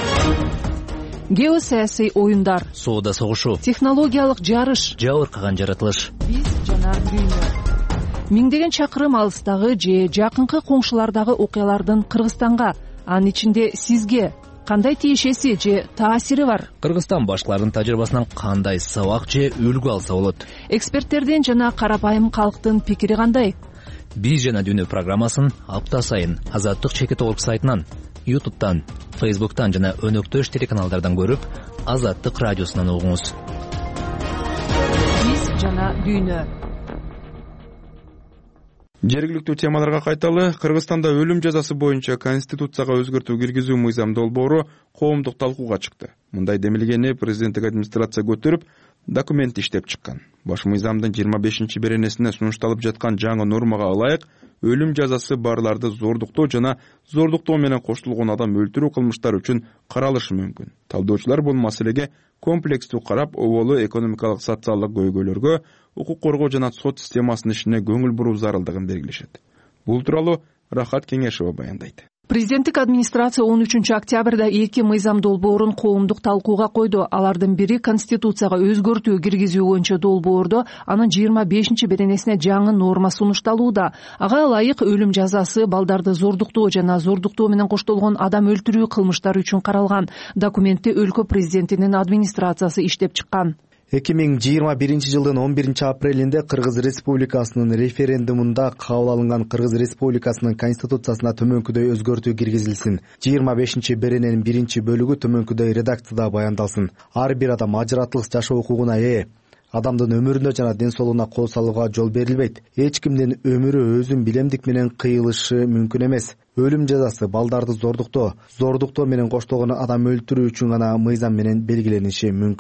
Геосаясий оюндар, соода согушу, технологиялык жарыш, жабыркаган жаратылыш. Биз жана дүйнө. Миңдеген чакырым алыстагы же жакынкы коңшулардагы окуялардын Кыргызстанга, анын ичинде сизге кандай тиешеси же таасири бар? Кыргызстан башкалардын тажрыйбасынан кандай сабак же үлгү алса болот? Эксперттердин жана карапайым калктын пикири кандай? Биз жана дүйнө программасын апта сайын Азаттык чекит орг сайтынан, YouTube'тан, Facebook'тан жана өнөктөш телеканалдардан көрүп, Азаттык радиосунан угуңуз. Биз жана дүйнө. Жергиликтүү темаларга кайталы. Кыргызстанда өлүм жазасы боюнча конституцияга өзгөртүү киргизүү мыйзам долбоору коомдук талкууга чыкты. Мындай демилгени президенттик администрация көтөрүп, документ иштеп чыккан. Баш мыйзамдын 25-беренесине сунушталып жаткан жаңы нормага ылайык өлүм жазасы барларды зордуктоо жана зордуктоо менен коштулгон адам өлтүрүү кылмыштары үчүн каралышы мүмкүн. Талдоочулар бул маселеге комплекстүү карап, оболу экономикалык социалдык көйгөйлөргө, укук коргоо жана сот системасынын ишине көңүл буруу зарылдыгын белгилешет. Бул тууралуу Рахат Кеңешова баяндайт. Президенттик администрация 13-октябрда 2 мыйзам долбоорун коомдук талкууга койду. Алардын бири конституцияга өзгөртүү киргизүү боюнча долбоордо анын 25-беренесине жаңы норма сунушталууда. Ага ылайык өлүм жазасы балдарды зордуктоо жана зордуктоо менен коштолгон адам өлтүрүү кылмыштары үчүн каралган. Документти өлкө президентинин администрациясы иштеп чыккан. 2021-жылдын 11-апрелинде Кыргыз Республикасынын референдумунда кабыл алынган Кыргыз Республикасынын конституциясына төмөнкүдөй өзгөртүү киргизилсин. 25-берененин 1-бөлүгү төмөнкүдөй редакцияда баяндалсын. Ар бир адам ажыратылык жашоо укугуна ээ. Адамдын өмүрүнө жана ден соолугуна кол салууга жол берилбейт. Эч кимдин өмүрү өзүн билемдик менен кыйылышы мүмкүн эмес. Өлүм жазасы балдарды зордуктоо менен коштолгон адам өлтүрүү үчүн гана мыйзам менен белгилениши мүмкүн.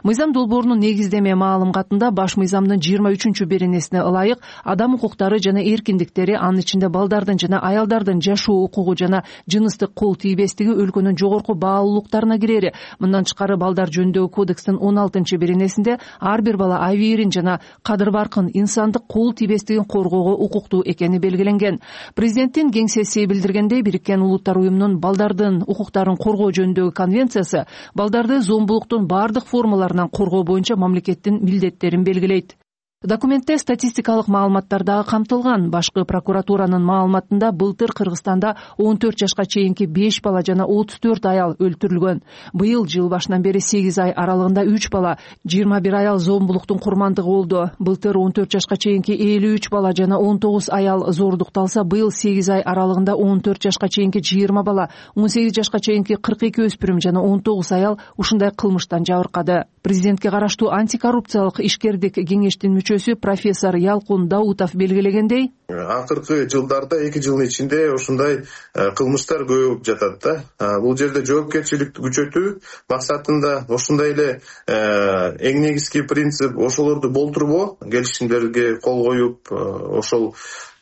Мыйзам долбоорунун негиздеме маалыматында баш мыйзамдын 23 беренесине ылайык адам укуктары жана эркиндиктери, анын ичинде балдардын жана аялдардын жашоо укугу жана жыныстык кол тийбестиги өлкөнүн жогорку баалуулуктарына кирери. Мындан тышкары балдар жөнүндөгү кодекстин 16 беренесинде ар бир бала абийирин жана кадыр-баркын, инсандык кол тийбестигин коргоого укуктуу экени белгиленген. Президенттин кеңсеси билдиргендей, Бириккен Улуттар уюмунун балдардын укуктарын коргоо жөнүндөгү конвенциясы балдарды зомбулуктун бардык формаларынан коргоо боюнча мамлекеттин милдеттерин белгилейт. Документте статистикалык маалыматтар дагы камтылган. Башкы прокуратуранын маалыматында былтыр Кыргызстанда 14 жашка чейинки 5 бала жана 34 аял өлтүрүлгөн. Быйыл жыл башынан бери 8 ай аралыгында 3 бала, 21 аял зомбулуктун курмандыгы болду. Былтыр 14 жашка чейинки 53 бала жана 19 аял зордукталса, быйыл 8 ай аралыгында 14 жашка чейинки 20 бала, 18 жашка чейинки 42 өспүрүм жана 19 аял ушундай кылмыштан жабыркады. Президентке караштуу антикоррупциялык ишкердик кеңештин мүчөсү профессор Ялкун Даутов белгилегендей, акыркы жылдарда 2 жылдын ичинде ушундай кылмыштар көбөйүп жатат да. Бул жерде жоопкерчиликти күчөтүү максатында ошондой эле эң негизги принцип ошолорду болтурбоо, келишимдерге кол коюп, ошол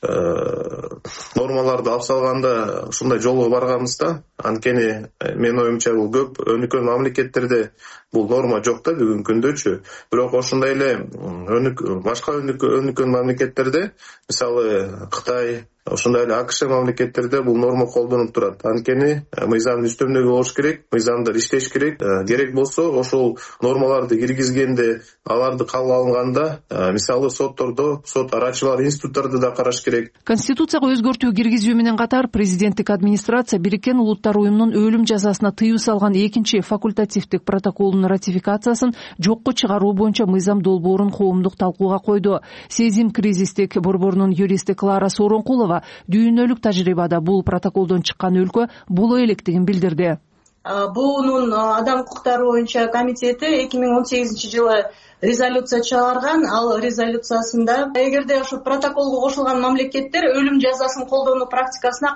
нормаларды алып салганда ушундай жолго барганбыз да. Анткени менин оюмча бул көп өнүккөн мамлекеттерде бул норма жок да бүгүнкү күндөчү. Бирок ошондой эле башка өнүккөн мамлекеттерде, мисалы Кытай, ошондой эле АКШ мамлекеттерде бул норма колдонуп турат. Анткени мыйзамдын үстөмдөгү болуш керек, мыйзамдар иштеш керек. Керек болсо ошол нормаларды киргизгенде, аларды кабыл алынганда, мисалы соттордо, сот арачылар институттарды да караш керек. Конституцияга өзгөртүү киргизүү менен катар президенттик администрация Бириккен Улуттар уюмунун өлүм жазасына тыюу салган 2 факультативдик протоколдун ратификациясын жокко чыгаруу боюнча мыйзам долбоорун коомдук талкууга койду. Сезим кризистик борборунун юристи Клара Сооронкулова дүйнөлүк тажрыйбада бул протоколдон чыккан өлкө боло электигин билдирди. Буунун адам укуктары боюнча комитети 2018 жылы резолюция чыгарган. Ал резолюциясында эгерде ошо протоколго кошулган мамлекеттер өлүм жазасын колдонуу практикасына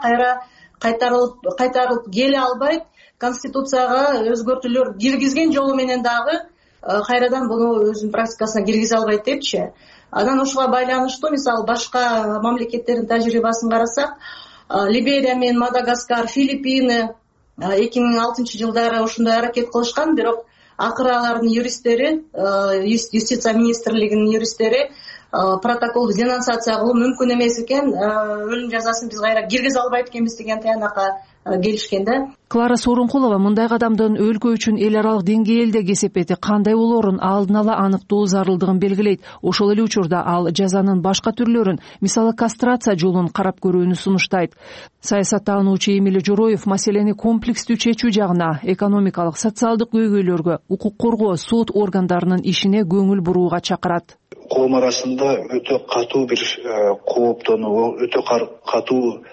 кайтарылып келе албайт, конституцияга өзгөртүүлөр киргизген жолу менен дагы кайрадан буну өзүнүн практикасына киргизе албайт депчи. Анан ошого байланыштуу мисалы башка мамлекеттердин тажрыйбасын карасак, Либерия менен Мадагаскар, Филиппины 2006 жылдары ошондой аракет кылышкан, бирок акыры алардын юристтери, юстиция министрлигинин юристтери протоколду денонсация кылуу мүмкүн эмес экен, өлүм жазасын биз кайра киргизе албайт экенбиз деген тыянакка келишкен да. Клара Сооронкулова мындай кадамдын өлкө үчүн эл аралык деңгээлде кесепети кандай болоорун алдын ала аныктоо зарылдыгын белгилейт. Ошол эле учурда ал жазанын башка түрлөрүн, мисалы кастрация жолун карап көрүүнү сунуштайт. Саясаттануучу Эмиль Жороев маселени комплекстүү чечүү жагына, экономикалык, социалдык көйгөйлөргө, укук коргоо, сот органдарынын ишине көңүл бурууга чакырат. Коом арасында өтө катуу бир кооптонуу, өтө катуу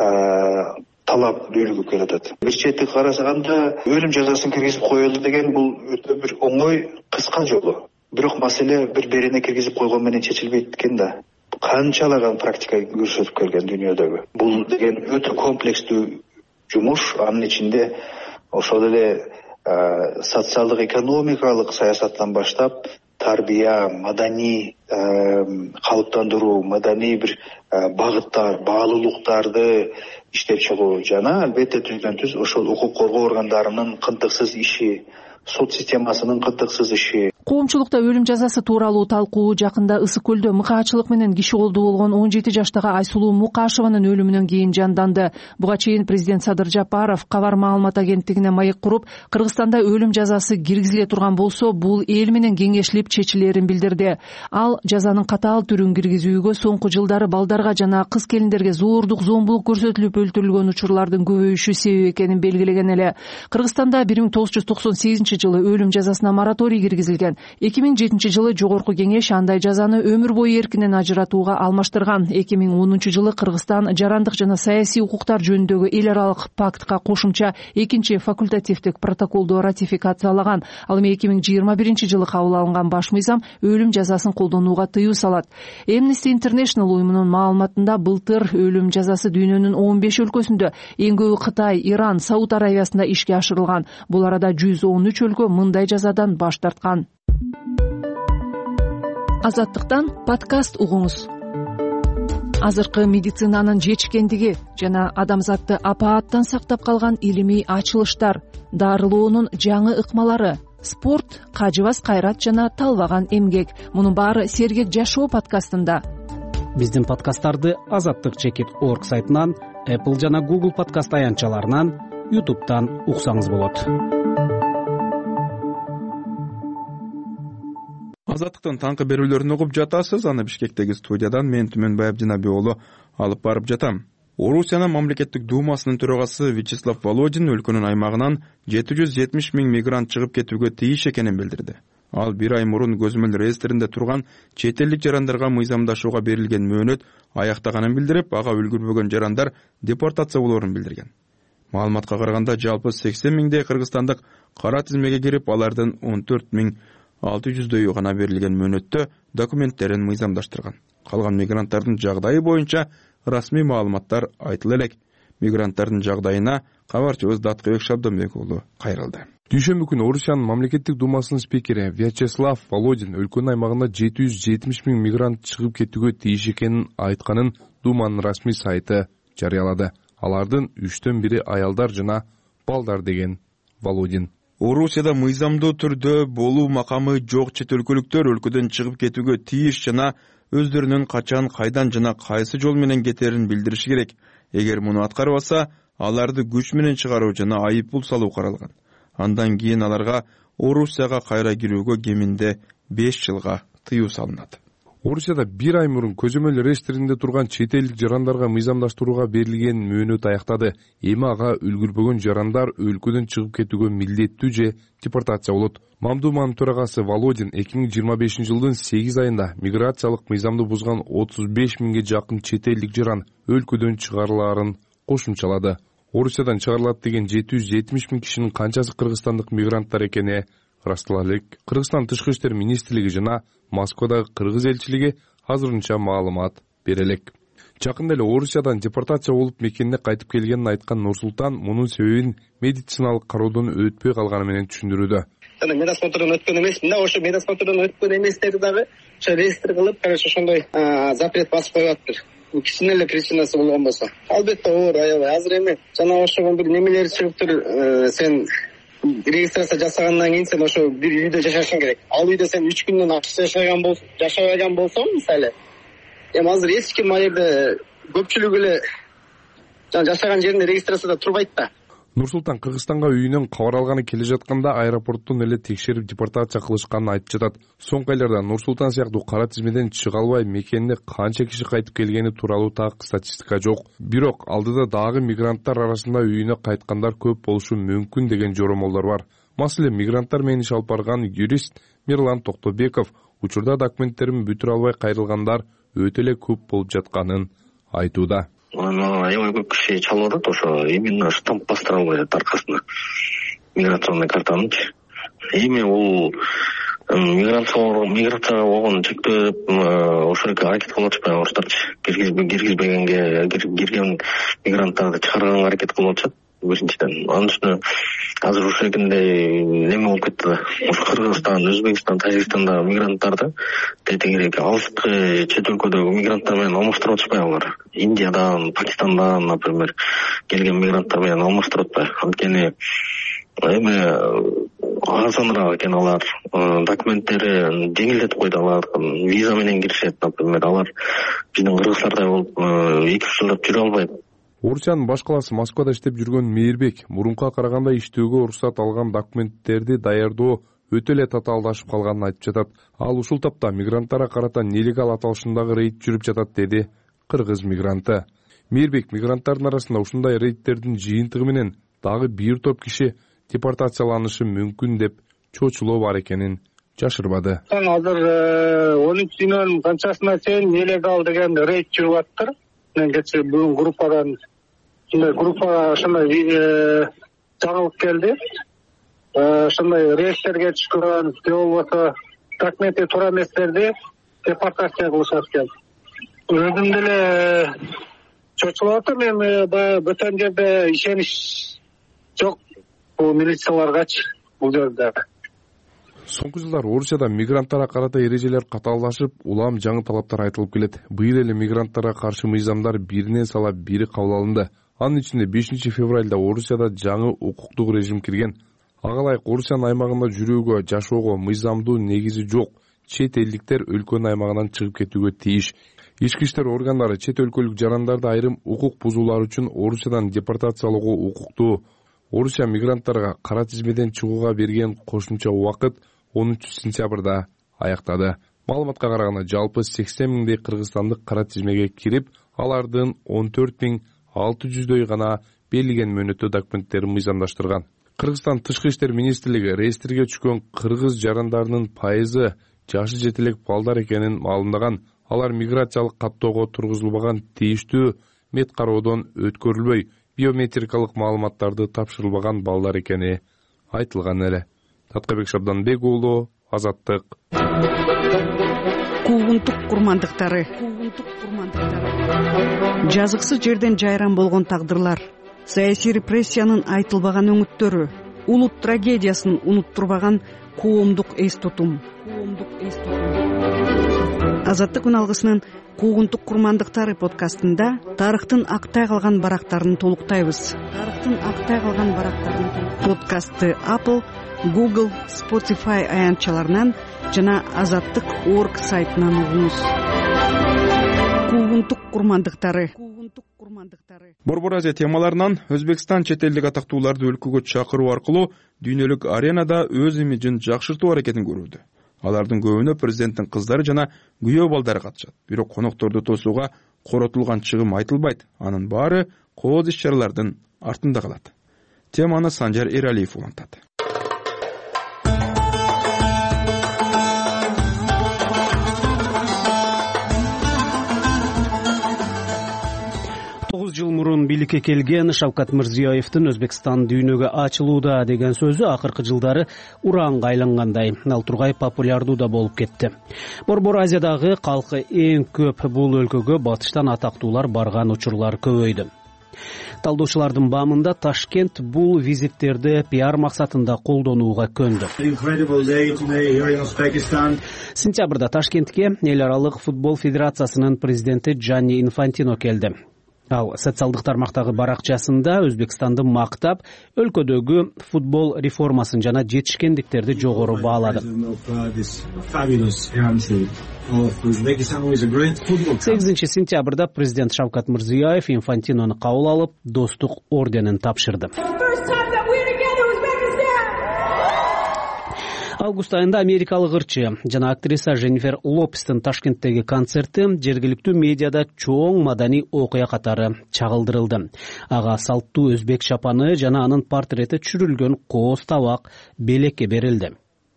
талап дүүлүгүп келатат. Бир чети карасаганда өлүм жазасын киргизип коелу деген бул өтө бир оңой, кыска жолу. Бирок маселе бир берине киргизип койгон менен чечилбейт экен да. Канчалаган практика көрсөтүп келген дүйнөдөгү. Бул деген өтө комплекстүү жумуш, анын ичинде ошол эле социалдык, экономикалык саясаттан баштап тарбия, маданий калыптандыруу, маданий бир багыттар, баалуулуктарды иштеп чыгуу жана албетте түздөн түз ошол укук коргоо органдарынын кынтыксыз иши, сот системасынын кынтыксыз иши. Коомчулукта өлүм жазасы тууралуу талкуу жакында Ысык көлдө мыкаачылык менен киши колду болгон 17 жаштагы Айсулуу Мукашеванын өлүмүнөн кийин жанданды. Буга чейин президент Садыр Жапаров кабар маалымат агенттигине маек куруп, Кыргызстанда өлүм жазасы киргизиле турган болсо, бул эл менен кеңешилип чечилерин билдирди. Ал жазанын катаал түрүн киргизүүгө соңку жылдары балдарга жана кыз келиндерге зоордук, зомбулук көрсөтүлүп өлтүрүлгөн учурлардын көбөйүшү себеп экенин белгилеген эле. Кыргызстанда 1998 жылы өлүм жазасына мораторий киргизилген. 2007 жылы Жогорку кеңеш андай жазаны өмүр бою эркинен ажыратууга алмаштырган. 2010 жылы Кыргызстан жарандык жана саясий укуктар жөнүндөгү эл аралык пактка кошумча 2 факультативдик протоколду ратификациялаган. Ал эми 2021 жылы кабыл алынган баш мыйзам өлүм жазасын колдонууга тыюу салат. Amnesty International уюмунун маалыматында былтыр өлүм жазасы дүйнөнүн 15 өлкөсүндө, эң көбү Кытай, Иран, Сауд Аравиясында ишке ашырылган. Бул арада 113 өлкө мындай жазадан баш тарткан. Азаттыктан подкаст угуңуз. Азыркы медицинанын жетишкендиги жана адамзатты апааттан сактап калган илимий ачылыштар, дарылоонун жаңы ыкмалары, спорт, кажыбас кайрат жана талбаган эмгек. Мунун баары Сергек жашоо подкастында. Биздин подкасттарды azattik.org сайтынан, Apple жана Google подкаст аянтчаларынан, YouTube'дан уксаңыз болот. Азаттыктын таңкы берүүлөрүн угуп жатасыз. Аны Бишкектеги студиядан мен Түмөнбай Абдинабек уулу алып барып жатам. Орусиянын мамлекеттик думасынын төрагасы Вячеслав Володин өлкөнүн аймагынан 770 000 мигрант чыгып кетүүгө тийиш экенин билдирди. Ал бир ай мурун көзөмөл реестринде турган чет элдик жарандарга мыйзамдашууга берилген мөөнөт аяктаганын билдирип, ага үлгүрбөгөн жарандар депортация болоорун билдирген. Маалыматка караганда жалпы 80 000дей кыргызстандык кара тизмеге кирип, алардын 14 600дөйү гана берилген мөөнөттө документтерин мыйзамдаштырган. Калган мигранттардын жагдайы боюнча расмий маалыматтар айтыла элек. Мигранттардын жагдайына кабарчыбыз Даткыбек Шабданбек уулу кайрылды. Дүйшөмбү күнү Орусиянын мамлекеттик думасынын спикери Вячеслав Володин өлкөнүн аймагында 770 000 мигрант чыгып кетүүгө тийиш экенин айтканын думанын расмий сайты жарыялады. Алардын 3/1 аялдар жана балдар деген Володин. Орусияда мыйзамдуу түрдө болуу макамы жок чет өлкөлүктөр өлкөдөн чыгып кетүүгө тийиш жана өздөрүнүн качан, кайдан жана кайсы жол менен кетерин билдириши керек. Эгер муну аткарбаса, аларды күч менен чыгаруу жана айып пул салуу каралган. Андан кийин аларга Орусияга кайра кирүүгө кеминде 5 жылга тыюу салынат. Орусияда бир ай мурун көзөмөл реестринде турган чет элдик жарандарга мыйзамдаштырууга берилген мөөнөт аяктады. Эми ага үлгүрбөгөн жарандар өлкөдөн чыгып кетүүгө милдеттүү же депортация болот. Мамдуманын төрагасы Володин 2025 жылдын 8 айында миграциялык мыйзамды бузган 35 000ге жакын чет элдик жаран өлкөдөн чыгарылаарын кошумчалады. Орусиядан чыгарылат деген 770 000 кишинин канчасы кыргызстандык мигранттар экени ырастала элек. Кыргызстан Тышкы иштер министрлиги жана Москвадагы кыргыз элчилиги азырынча маалымат бере элек. Жакында эле Орусиядан депортация болуп мекенине кайтып келгенин айткан Нурсултан мунун себебин медициналык кароодон өтпөй калганы менен түшүндүрүүдө. Медосмотрдон өткөн эмесмин да, ошо медосмотрдон өткөн эместерди дагы ошо реестр кылып, короче, ошондой запрет басып коюптыр. Кичине эле причинасы болгон болсо. Албетте оор, аябай азыр эми. Жана ошого бир немелер чыгыптыр, сен регистрация жасагандан кийин сен ошо бир үйдө жашашың керек. Ал үйдө сен 3 күндөн ашык жашабаган болсоң, мисалы, эми азыр эч ким ал жерде көпчүлүк эле жашаган жеринде регистрацияда турбайт да. Нурсултан Кыргызстанга үйүнөн кабар алганы келе жатканда аэропорттон эле текшерип депортация кылышканын айтып жатат. Соңку айларда Нурсултан сыяктуу кара тизмеден чыга албай мекенине канча киши кайтып келгени тууралуу так статистика жок. Бирок алдыда дагы мигранттар арасында үйүнө кайткандар көп болушу мүмкүн деген жоромолдор бар. Маселен, мигранттар менен иш алып барган юрист Мирлан Токтобеков учурда документтерин бүтүрө албай кайрылгандар өтө эле көп болуп жатканын айтууда. Аябай көп киши чалып атат, ошо именно штамп бастыра албай атат аркасында миграционный картанычы. Эми бул миграцияга болгон чектөө ошол эки аракет кылып атышпайбы орустарчы? Киргизбегенге, кирген мигранттарды чыгарганга аракет кылып атышат. Биринчиден, анын үстүнө азыр ушул экиндей неме болуп кетти да. Ошо Кыргызстан, Өзбекстан, Тажикстандагы мигранттарды тетегерээк алыстыкы чет өлкөдөгү мигранттар менен алмаштырып атышпайбы алар? Индиядан, Пакистандан, например, келген мигранттар менен алмаштырып атпайбы? Анткени эми арзаныраак экен алар, документтерин жеңилдетип койду, алар виза менен киришет, например, алар биздин кыргыздардай болуп 2 жылдап жүрө албайт. Орусиянын баш калаасы Москвада иштеп жүргөн Мейирбек мурунка караганда иштөөгө уруксат алган документтерди даярдоо өтө эле татаалдашып калганын айтып жатат. Ал ушул тапта мигранттарга карата нелегал аталышындагы рейд жүрүп жатат, деди кыргыз мигранты. Мейирбек мигранттардын арасында ушундай рейдтердин жыйынтыгы менен дагы бир топ киши депортацияланышы мүмкүн деп чочулоо бар экенин жашырбады. Азыр 13-нын канчасына чейин нелегал деген рейд жүрүп аттыр. Мен кечээ бүгүн группадан группага ошондой жаңылык келди. Ошондой рейстерге түшкөн, же болбосо документи туура эместерди депортация кылышат экен. Өзүм деле чочулуп атам, эми баягы бөтөн жерде ишенич жок бул милицияларгачы бул жерде. Соңку жылдары Орусияда мигранттарга карата эрежелер катаалашып, улам жаңы талаптар айтылып келет. Быйыл эле мигранттарга каршы мыйзамдар биринен салап бири кабыл алынды. Анын ичинде 5 февралда Орусияда жаңы укуктук режим кирген. Ага ылайык Орусиянын аймагында жүрүүгө, жашоого мыйзамдуу негизи жок. Чет элдиктер өлкөнүн аймагынан чыгып кетүүгө тийиш. Ички иштер органдары чет өлкөлүк жарандарды айрым укук бузуулар үчүн Орусиядан депортациялоого укуктуу. Орусия мигранттарга кара тизмеден чыгууга берген кошумча убакыт 13 сентябрда аяктады. Маалыматка караганда жалпы 80 миңдей кыргызстандык кара тизмеге кирип, алардын 14.600дөй гана берилген мөөнөттүү документтерин мыйзамдаштырган. Кыргызстан Тышкы иштер министрлиги реестрге түшкөн кыргыз жарандарынын пайызы жашы жетелек балдар экенин маалымдаган. Алар миграциялык каттоого тургузулбаган, тийиштүү мед кароодон өткөрүлбөй, биометрикалык маалыматтарды тапшырылбаган балдар экени айтылган эле. Таткабек Шабданбек уулу, Азаттык. Куугунтук курмандыктары. Жазыксыз жерден жайран болгон тагдырлар, саясий репрессиянын айтылбаган өңүттөрү, улут трагедиясын унуттурбаган коомдук эс тутум. Азаттык күн алгысынын Куугунтук курмандыктары подкастында тарыхтын актай калган барактарын толуктайбыз. Подкастты Apple, Google, Spotify аянтчаларынан жана Азаттык.org сайтынан угуңуз. Куугунтук курмандыктары. Борбор Азия темаларынан Өзбекстан чет элдик атактууларды өлкөгө чакыруу аркылуу дүйнөлүк аренада өз имиджин жакшыртуу аракетин көрүүдө. Алардын көбүнө президенттин кыздары жана күйөө балдары катышат. Бирок конокторду тосууга коротулган чыгым айтылбайт. Анын баары кооз иш-чаралардын артында калат. Теманы Санжар Эралиев улантат. 9 жыл мурун бийликке келген Шавкат Мирзиёевдин Өзбекстан дүйнөгө ачылууда деген сөзү акыркы жылдары ураанга айлангандай. Ал тургай популярдуу да болуп кетти. Борбор Азиядагы калкы эң көп бул өлкөгө батыштан атактуулар барган учурлар көбөйдү. Талдоочулардын баамында Ташкент бул визиттерди пиар максатында колдонууга көндү. Сентябрда Ташкентке эл аралык футбол федерациясынын президенти Джанни Инфантино келди. Ал социалдык тармактагы баракчасында Өзбекстанды мактап, өлкөдөгү футбол реформасын жана жетишкендиктерди жогору баалады. 8 сентябрда президент Шавкат Мирзиёев Инфантинону кабыл алып, достук орденин тапшырды. Август айында америкалык ырчы жана актриса Дженнифер Лопестин Ташкенттеги концерти жергиликтүү медиада чоң маданий окуя катары чагылдырылды. Ага салттуу өзбек шапаны жана анын портрети түшүрүлгөн кооз табак белекке берилди.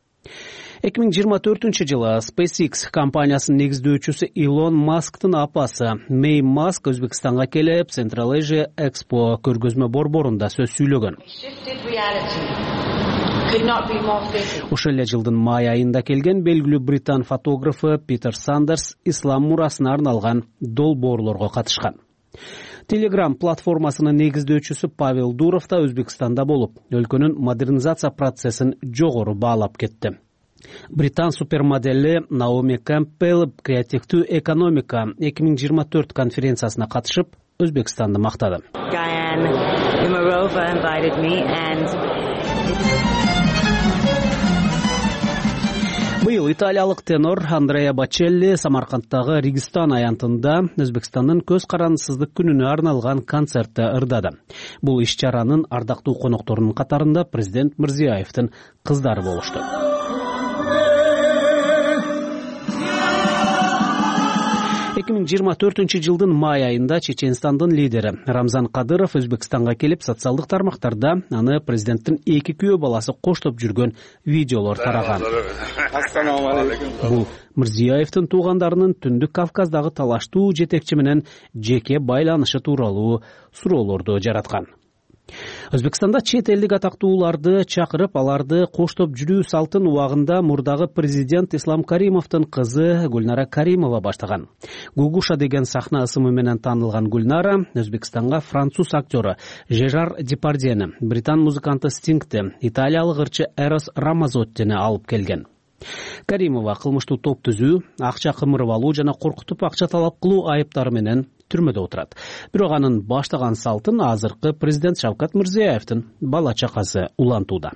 2024-жылы SpaceX компаниясынын негиздөөчүсү Илон Масктын апасы Мэй Маск Өзбекстанга келип, Central Asia Expo көргөзмө борборунда сөз сүйлөгөн. Ошол эле жылдын май айында келген белгилүү британ фотографы Питер Сандерс ислам мурасына арналган долбоорлорго катышкан. Telegram платформасынын негиздөөчүсү Павел Дуров да Өзбекстанда болуп, өлкөнүн модернизация процессин жогору баалап кетти. Британ супермодели Наоми Кэмпбелл креативдүү экономика 2024 конференциясына катышып, Өзбекстанды мактады. Быйыл италиялык тенор Андреа Бачелли Самаркандтагы Регистан аянтында Өзбекстандын көз карандысыздык күнүнө арналган концертте ырдады. Бул иш-чаранын ардактуу конокторунун катарында президент Мирзиёевдин кыздары болушту. 2024 жылдын май айында Чеченстандын лидери Рамзан Кадыров Өзбекстанга келип, социалдык тармактарда аны президенттин эки күйөө баласы коштоп жүргөн видеолор тараган. Бул Мирзиёевдин туугандарынын Түндүк Кавказдагы талаштуу жетекчи менен жеке байланышы тууралуу суроолорду жараткан. Өзбекстанда чет элдик атактууларды чакырып, аларды коштоп жүрүү салтын убагында мурдагы президент Ислам Каримовдун кызы Гульнара Каримова баштаган. Гугуша деген сахна ысымы менен таанылган Гульнара Өзбекстанга француз актеру Жерар Депардьени, британ музыканты Стингти, италиялык ырчы Эрос Рамазоттини алып келген. Каримова кылмыштуу топ түзүү, акча кымырып алуу жана коркутуп акча талап кылуу айыптары менен түрмөдө отурат. Бирок анын баштаган салтын азыркы президент Шавкат Мирзиёевдин бала чакасы улантууда.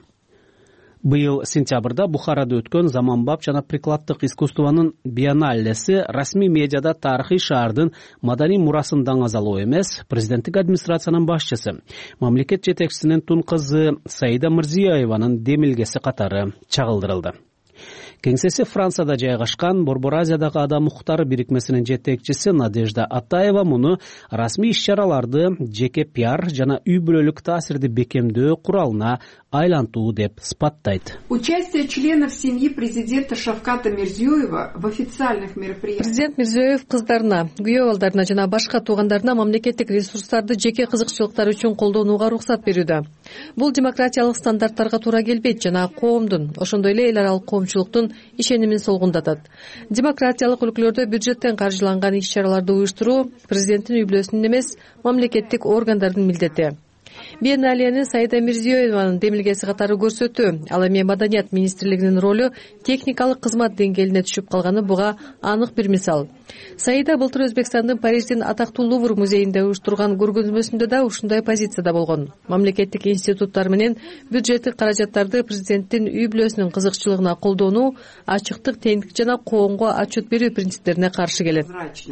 Быйыл сентябрда Бухарада өткөн заманбап жана прикладдык искусствонун биенналеси расмий медиада тарыхый шаардын маданий мурасын даңазалоо эмес, президенттик администрациянын башчысы, мамлекет жетекчисинин тун кызы Саида Мирзиёеванын демилгеси катары чагылдырылды. Кеңсеси Францияда жайгашкан Борбор Азиядагы адам укуктары бирикмесинин жетекчиси Надежда Атаева муну расмий иш-чараларды жеке пиар жана үй бүлөлүк таасирди бекемдөө куралына айлантуу деп сыпаттайт. Участие членов семьи президента Шавката Мирзиёева в официальных мероприятиях. Президент Мирзиёев кыздарына, күйөө балдарына жана башка туугандарына мамлекеттик ресурстарды жеке кызыкчылыктары үчүн колдонууга уруксат берүүдө. Бул демократиялык стандарттарга туура келбейт жана коомдун, ошондой эле эл аралык коомчулуктун ишенимин солгундатат. Демократиялык өлкөлөрдө бюджеттен каржыланган иш-чараларды уюштуруу президенттин үй бүлөсүнүн эмес, мамлекеттик органдардын милдети. Биенналени Саида Мирзиёеванын демилгеси катары көрсөтүү. Ал эми Маданият министрлигинин ролу техникалык кызмат деңгээлине түшүп калганы буга анык бир мисал. Саида былтыр Өзбекстандын Париждин атактуу Лувр музейинде уюштурган көргөзмөсүндө да ушундай позицияда болгон. Мамлекеттик институттар менен бюджеттик каражаттарды президенттин үй бүлөсүнүн кызыкчылыгына колдонуу, ачыктык, теңдик жана коомго отчет берүү принциптерине каршы келет.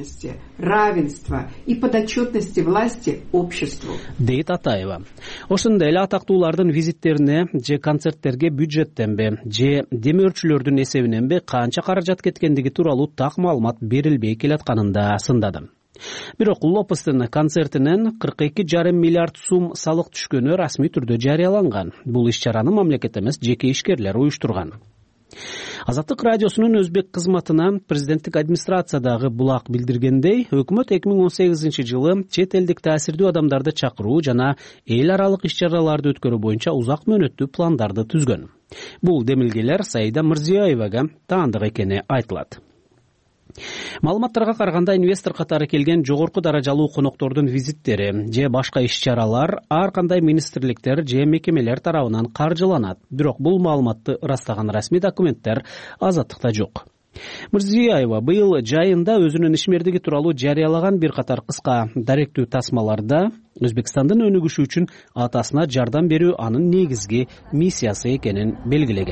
Равенство и подотчетности власти обществу. Дейт Атаева. Ошондой эле атактуулардын визиттерине же концерттерге бюджеттенби, же демөөрчүлөрдүн эсебиненби канча каражат кеткендиги тууралуу так маалымат берилбей келатканын да сындады. Бирок Лопестин концертинен 42,5 миллиард сум салык түшкөнү расмий түрдө жарыяланган. Бул иш-чараны мамлекет эмес, жеке ишкерлер уюштурган. Азаттык радиосунун өзбек кызматына президенттик администрациядагы булак билдиргендей, өкмөт 2018 жылы чет элдик таасирдүү адамдарды чакыруу жана эл аралык иш-чараларды өткөрүү боюнча узак мөөнөттүү пландарды түзгөн. Бул демилгелер Саида Мирзиёевага таандык экени айтылат. Маалыматтарга караганда, инвестор катары келген жогорку даражалуу коноктордун визиттери же башка иш-чаралар ар кандай министрликтер же мекемелер тарабынан каржыланат. Бирок бул маалыматты ырастаган расмий документтер Азаттыкта жок. Мирзиёева быйыл жайында өзүнүн ишмердиги тууралуу жарыялаган бир катар кыска даректүү тасмаларда Өзбекстандын өнүгүшү үчүн атасына жардам берүү анын негизги миссиясы экенин белгилеген.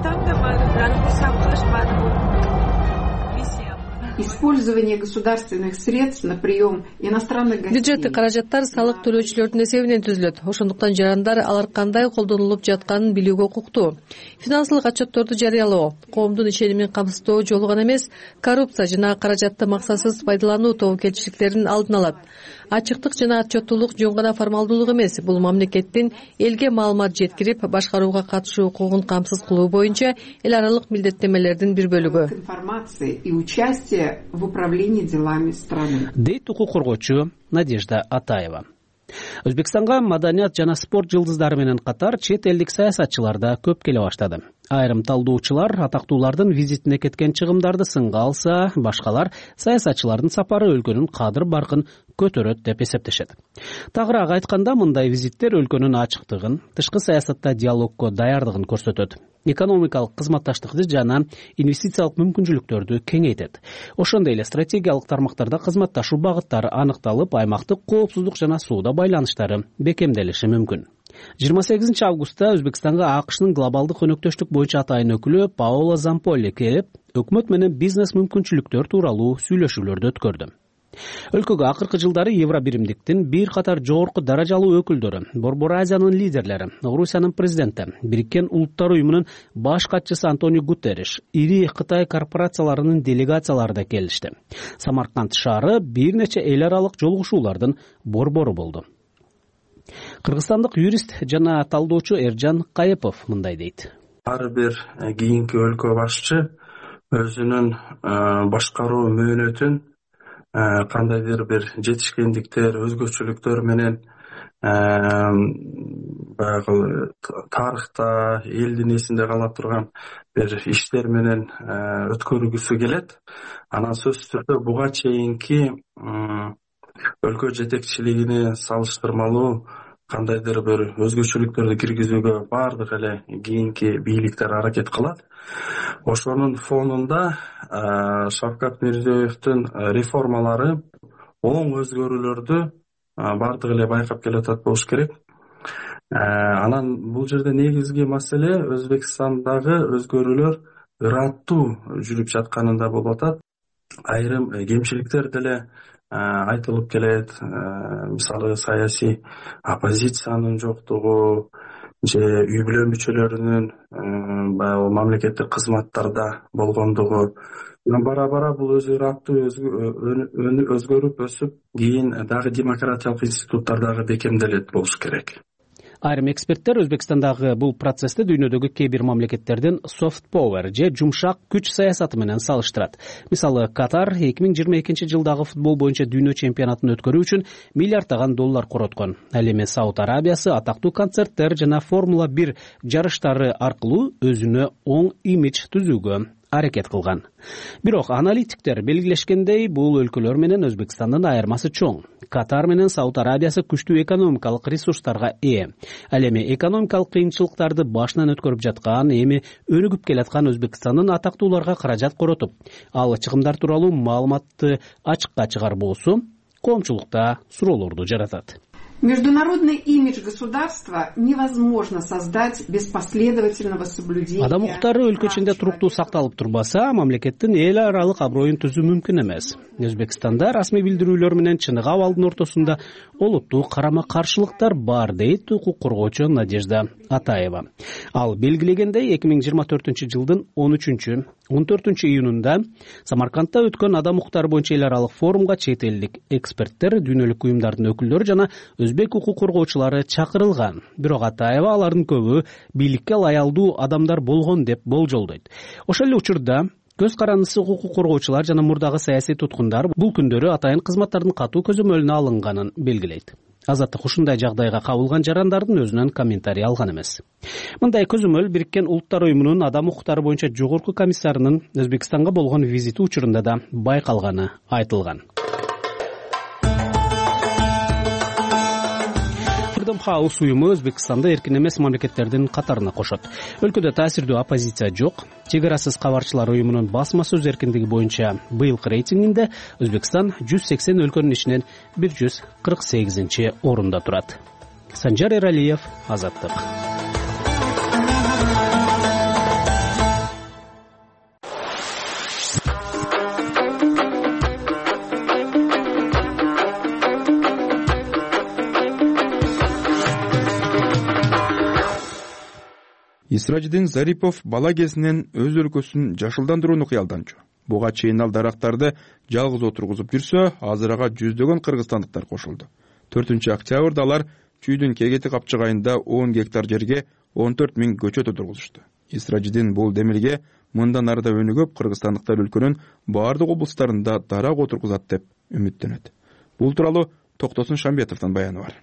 Использование государственных средств на прием иностранных гостей. Бюджеттик каражаттар салык төлөөчүлөрдүн эсебинен түзүлөт. Ошондуктан жарандар алар кандай колдонулуп жатканын билүүгө укуктуу. Финансылык отчетторду жарыялоо, коомдун ишенимин камсыздоо жолу гана эмес, коррупция жана каражатты максатсыз пайдалануу тобокелчиликтерин алдын алат. Ачыктык жана отчеттуулук жөн гана формалдуулук эмес, бул мамлекеттин элге маалымат жеткирип, башкарууга катышуу укугун камсыз кылуу боюнча эл аралык милдеттенмелердин бир бөлүгү. Информация и участие в управлении делами страны. Дейт укук коргоочу Надежда Атаева. Өзбекстанга маданият жана спорт жылдыздары менен катар чет элдик саясатчылар да көп келе баштады. Айрым талдоочулар атактуулардын визитине кеткен чыгымдарды сынга алса, башкалар саясатчылардын сапары өлкөнүн кадыр баркын көтөрөт деп эсептешет. Тагыраак айтканда, мындай визиттер өлкөнүн ачыктыгын, тышкы саясатта диалогко даярдыгын көрсөтөт. Экономикалык кызматташтыкты жана инвестициялык мүмкүнчүлүктөрдү кеңейтет. Ошондой эле стратегиялык тармактарда кызматташуу багыттары аныкталып, аймактык коопсуздук жана соода байланыштары бекемделиши мүмкүн. 28 августта Өзбекстанга АКШнын глобалдык өнөктөштүк боюнча атайын өкүлү Паоло Замполи келип, өкмөт менен бизнес мүмкүнчүлүктөр тууралуу сүйлөшүүлөрдү өткөрдү. Өлкөгө акыркы жылдары Евробиримдиктин бир катар жогорку даражалуу өкүлдөрү, Борбор Азиянын лидерлери, Орусиянын президенти, Бириккен Улуттар уюмунун баш катчысы Антонио Гутерриш, ири Кытай корпорацияларынын делегациялары да келишти. Самарканд шаары бир нече эл аралык жолугушуулардын борбору болду. Кыргызстандык юрист жана талдоочу Эржан Кайыпов мындай дейт. Ар бир кийинки өлкө башчы өзүнүн башкаруу мөөнөтүн кандайдыр бир жетишкендиктер, өзгөчөлүктөр менен баягы тарыхта элдин эсинде кала турган бир иштер менен өткөргүсү келет. Анан сөзсүз түрдө буга чейинки өлкө жетекчилигине салыштырмалуу кандайдыр бир өзгөчөлүктөрдү киргизүүгө баардык эле кийинки бийликтер аракет кылат. Ошонун фонунда Шавкат Мирзиёевдин реформалары оң өзгөрүүлөрдү баардык эле байкап келатат болуш керек. Анан бул жерде негизги маселе Өзбекстандагы өзгөрүүлөр ыраттуу жүрүп жатканында болуп атат. Айрым кемчиликтер деле айтылып келет. Мисалы саясий оппозициянын жоктугу же үй бүлө мүчөлөрүнүн баягы мамлекеттик кызматтарда болгондугу. Бара бара бул өзү ыраттуу өзгөрүп өсүп, кийин дагы демократиялык институттар дагы бекемделет болуш керек. Айрым эксперттер Өзбекстандагы бул процессти дүйнөдөгү кээ бир мамлекеттердин soft power же жумшак күч саясаты менен салыштырат. Мисалы, Катар 2022 жылдагы футбол боюнча дүйнө чемпионатын өткөрүү үчүн миллиарддаган доллар короткон. Ал эми Сауд Арабиясы атактуу концерттер жана Формула 1 жарыштары аркылуу өзүнө оң имидж түзүүгө аракет кылган. Бирок аналитиктер белгилешкендей, бул өлкөлөр менен Өзбекстандын айырмасы чоң. Катар менен Сауд Арабиясы күчтүү экономикалык ресурстарга ээ. Ал эми экономикалык кыйынчылыктарды башынан өткөрүп жаткан, эми өнүгүп келаткан Өзбекстандын атактууларга каражат коротуп, ал чыгымдар тууралуу маалыматты ачыкка чыгарбоосу коомчулукта суроолорду жаратат. Международный имидж государства невозможно создать без последовательного соблюдения. Адам укуктары өлкө ичинде туруктуу сакталып турбаса, мамлекеттин эл аралык аброюн түзүү мүмкүн эмес. Өзбекстанда расмий билдирүүлөр менен чыныгы абалдын ортосунда олуттуу карама-каршылыктар бар, дейт укук коргоочу Надежда Атаева. Ал белгилегендей, 2024 жылдын 13-14 июнунда Самаркандта өткөн адам укуктары боюнча эл аралык форумга чет элдик эксперттер, дүйнөлүк уюмдардын өкүлдөрү жана өзбек укук коргоочулары чакырылган. Бирок Атаева алардын көбү бийликке лаялдуу адамдар болгон деп болжолдойт. Ошол эле учурда көз карандысы укук коргоочулар жана мурдагы саясий туткундар бул күндөрү атайын кызматтардын катуу көзөмөлүнө алынганын белгилейт. Азаттык ушундай жагдайга кабылган жарандардын өзүнөн комментарий алган эмес. Мындай көзөмөл Бириккен Улуттар уюмунун адам укуктары боюнча жогорку комиссарынын Өзбекстанга болгон визити учурунда да байкалганы айтылган. Freedom House уюму Өзбекстанды эркин эмес мамлекеттердин катарына кошот. Өлкөдө таасирдүү оппозиция жок. Чек арасыз кабарчылар уюмунун басма сөз эркиндиги боюнча быйылкы рейтингинде Өзбекстан 180 өлкөнүн ичинен 148-орунда турат. Санжар Эралиев, Азаттык. Исражидин Зарипов бала кезинен өз өлкөсүн жашылдандырууну кыялданчу. Буга чейин ал дарактарды жалгыз отургузуп жүрсө, азыр ага жүздөгөн кыргызстандыктар кошулду. 4-октябрда алар чүйдүн Кегети капчыгайында 10 гектар жерге 14 000 көчөт отургузушту. Исражидин бул демилге мындан ары да өнүгүп, кыргызстандыктар өлкөнүн баардык облустарында дарак отургузат деп үмүттөнөт. Бул тууралуу Токтосун Шамбетовдун баяны бар.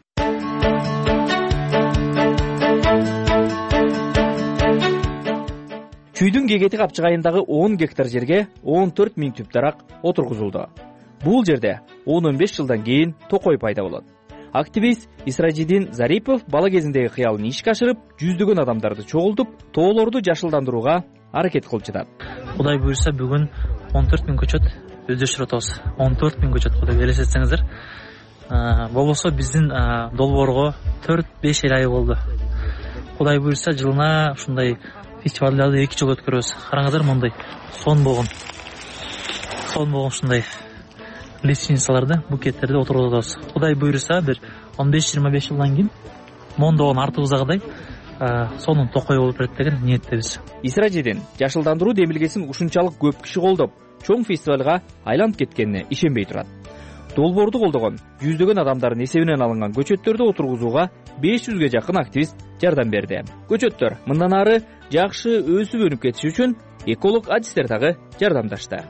Чүйдүн Кегети капчыгайындагы 10 гектар жерге 14 000 түп дарак отургузулду. Бул жерде 10-15 жылдан кийин токой пайда болот. Активист Исражидин Зарипов бала кезиндеги кыялын ишке ашырып, жүздөгөн адамдарды чогултуп, тоолорду жашылдандырууга аракет кылып жатат. Кудай буйрса бүгүн 14 000 көчөт өздөрчү атабыз. 14 000 көчөт кудай элестетсеңиздер. Болбосо биздин долбоорго 4-5 ай болду. Кудай буйрса жылына ушундай фестивалдарды 2 жыл өткөрөбүз. Караңыздар, мындай сон болгон ушундай лестницаларды, букеттерди отургузабыз. Кудай буйрса бир 15-25 жылдан кийин мондогон артыбыздагыдай сонун токой болуп берет деген ниеттебиз. Исражидин жашылдандыруу демилгесин ушунчалык көп киши колдоп, чоң фестивалга айланып кеткенине ишенбей турат. Долбоорду колдогон жүздөгөн адамдардын эсебинен алынган көчөттөрдү отургузууга 500ге жакын активист жардам берди. Көчөттөр мындан ары жакшы өсүп өнүп кетиши үчүн эколог адистер дагы жардамдашты.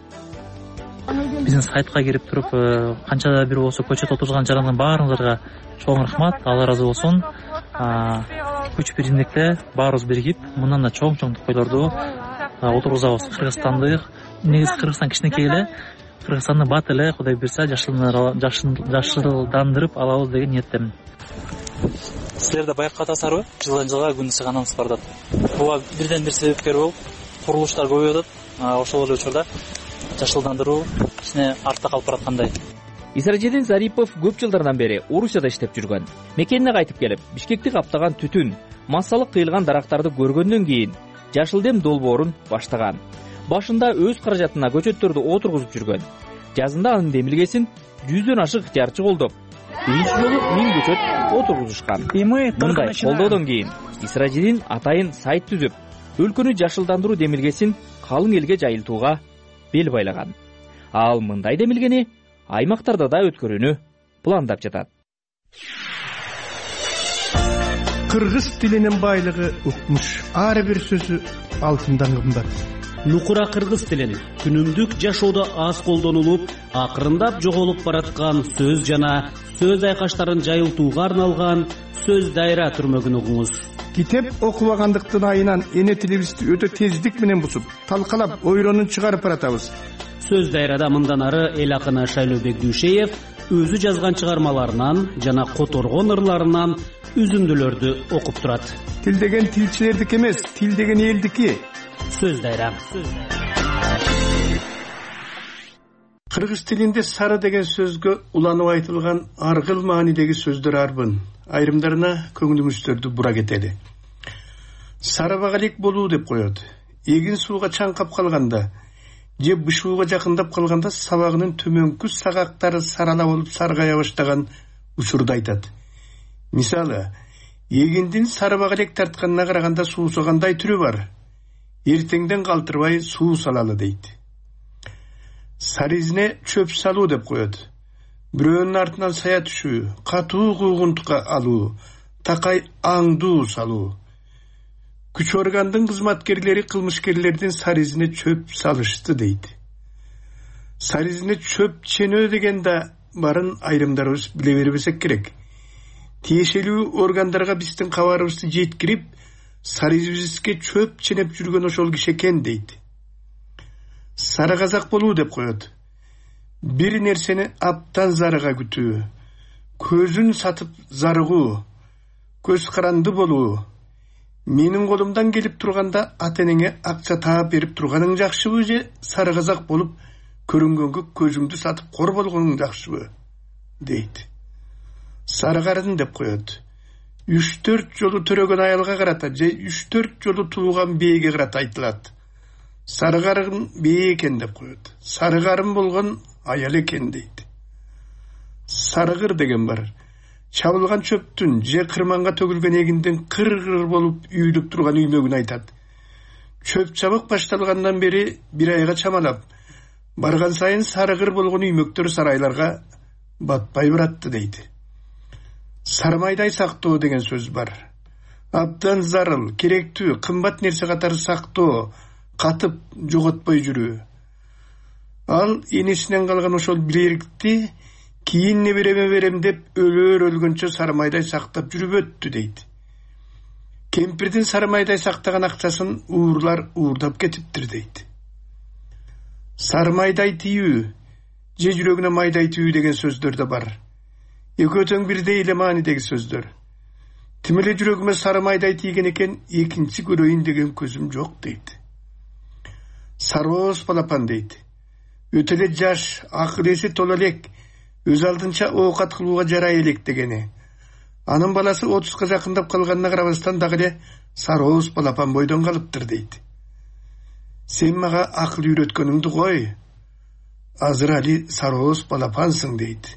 Биздин сайтка кирип туруп, канча да бир болсо көчөт отурган жарандын баарыңыздарга чоң рахмат, Алла ыраазы болсун. Күч биримдикте баарыбыз биригип мындан да чоң тойлорду отургузабыз. Кыргызстанды негизи Кыргызстан кичинекей эле, Кыргызстанды бат эле Кудай буйрса жашылдандырып алабыз деген ниеттемин. Силер да байкатасыздарбы? Жылдан жылга күн ысыганыбыз бардат. Буга бирден бир себепкер болуп курулуштар көбөйүп атат. Ошол эле учурда жашылдандыруу кичине артта калып бараткандай. Исражидин Зарипов көп жылдардан бери Орусияда иштеп жүргөн. Мекенине кайтып келип, Бишкекти каптаган түтүн, массалык кыйылган дарактарды көргөндөн кийин Жашыл дем долбоорун баштаган. Башында өз каражатына көчөттөрдү отургузуп жүргөн. Жазында анын демилгесин 100дөн ашык ыктыярчы колдоп, биринчи жолу 1000 көчөт отургузушкан. Мындай колдоодон кийин Исражидин атайын сайт түзүп, өлкөнү жашылдандыруу демилгесин калың элге жайылтууга бел байлаган. Ал мындай демилгени аймактарда да өткөрүүнү пландап жатат. Кыргыз тилинин байлыгы укмуш. Ар бир сөзү алтындан кымбат. Нукура кыргыз тилин күнүмдүк жашоодо аз колдонулуп, акырындап жоголуп бараткан сөз жана сөз айкаштарын жайылтууга арналган сөз дайра түрмөгүн угуңуз. Китеп окубагандыктын айынан эне тилибизди өтө тездик менен бусуп, талкалап, ойронун чыгарып баратабыз. Сөз дайрада мындан ары эл акыны Шайлообек Дүйшеев өзү жазган чыгармаларынан жана которгон ырларынан үзүндүлөрдү окуп турат. Тил деген тилчилердики эмес, тил деген элдики. Сөз дайра. Кыргыз тилинде сары деген сөзгө уланып айтылган аргыл маанидеги сөздөр арбын. Айрымдарына көңүлүңүздөрдү бура кетели. Сары багалек болуу деп коет. Эгин сууга чаңкап калганда же бышууга жакындап калганда сабагынын төмөнкү сагактары сарала болуп саргая баштаган учурду айтат. Мисалы, эгиндин сары багалек тартканына караганда суусагандай түрү бар. Эртеңден калтырбай суу салалы дейт. Сары изине чөп салуу деп коет. Бирөөнүн артынан сая түшүү, катуу куугунтукка алуу, такай аңдуу салуу. Күч органдын кызматкерлери кылмышкерлердин сары изине чөп салышты дейт. Сары изине чөп ченөө деген да барын айрымдарыбыз биле бербесек керек. Тиешелүү органдарга биздин кабарыбызды жеткирип, сары изибизге чөп ченеп жүргөн ошол киши экен дейт. Сары казак болуу деп коет. Бир нерсени аптан зарыга күтүү, көзүн сатып зарыгуу, көз каранды болуу. Менин колумдан келип турганда ата-энеңе акча таап берип турганың жакшыбы же сары казак болуп көрүнгөнгө көзүңдү сатып кор болгоның жакшыбы дейт. Сары карын деп коет. 3-4 жолу төрөгөн аялга карата же 3-4 жолу тууган бээге карата айтылат. Сары карын бээ экен деп коет. Сары карын болгон аял экен дейт. Сарыгыр деген бар. Чабылган чөптүн же кырманга төгүлгөн эгиндин кыр-кыр болуп үйүлүп турган үймөгүн айтат. Чөп чабык башталгандан бери бир айга чамалап, барган сайын сарыгыр болгон үймөктөр сарайларга батпай баратты дейт. Сармайдай сактоо деген сөз бар. Абдан зарыл, керектүү, кымбат нерсе катары сактоо, катып жоготпой жүрүү. Ал энесинен калган ошол билерикти кийин небереме берем деп өлгөнчө сармайдай сактап жүрүп өттү дейт. Кемпирдин сармайдай сактаган акчасын уурлар уурдап кетиптир дейт. Сармайдай тийүү же жүрөгүнө майдай тийүү деген сөздөр да бар. Экөө тең бирдей эле маанидеги сөздөр. Тим эле жүрөгүмө сармайдай тийген экен, экинчи көрөйүн деген көзүм жок дейт. Сарооз балапан дейт. Өтө эле жаш, акыл эси тола элек, өз алдынча оокат кылууга жарай элек дегени. Анын баласы 30га жакындап калганына карабастан дагы эле сарооз балапан бойдон калыптыр дейт. Сен мага акыл үйрөткөнүңдү кой. Азыр али сарооз балапансың дейт.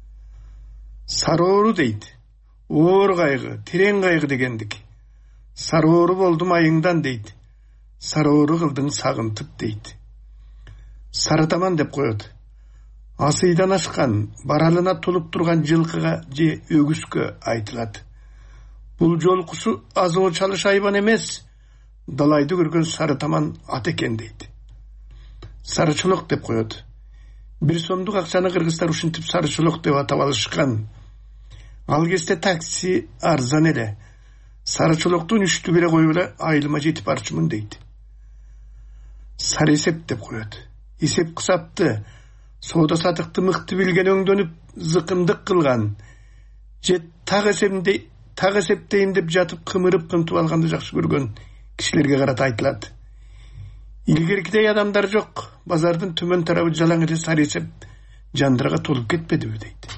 Сароору дейт. Оор кайгы, терең кайгы дегендик. Сароору болдум айыңдан дейт. Сароору кылдың сагынтып дейт. Сарытаман деп коет. Асыйдан ашкан, баралына толуп турган жылкыга же өгүскө айтылат. Бул жолкусу азоо чалыш айбан эмес, далайды көргөн сарытаман ат экен дейт. Сарычолок деп коет. 1 сомдук акчаны кыргыздар ушинтип сарычолок деп атап алышкан. Ал кезде такси арзан эле. Сары чолоктун үчтү бере коюп эле айылыма жетип барчумун дейт. Сары эсеп деп коет. Эсеп кысапты, соода сатыкты мыкты билген өңдөнүп зыкымдык кылган. Же так эсептейин деп жатып кымырып кымтып алганды жакшы көргөн кишилерге карата айтылат. Илгеркидей адамдар жок. Базардын төмөн тарабы жалаң эле сары эсеп жандырга толуп кетпедиби дейт.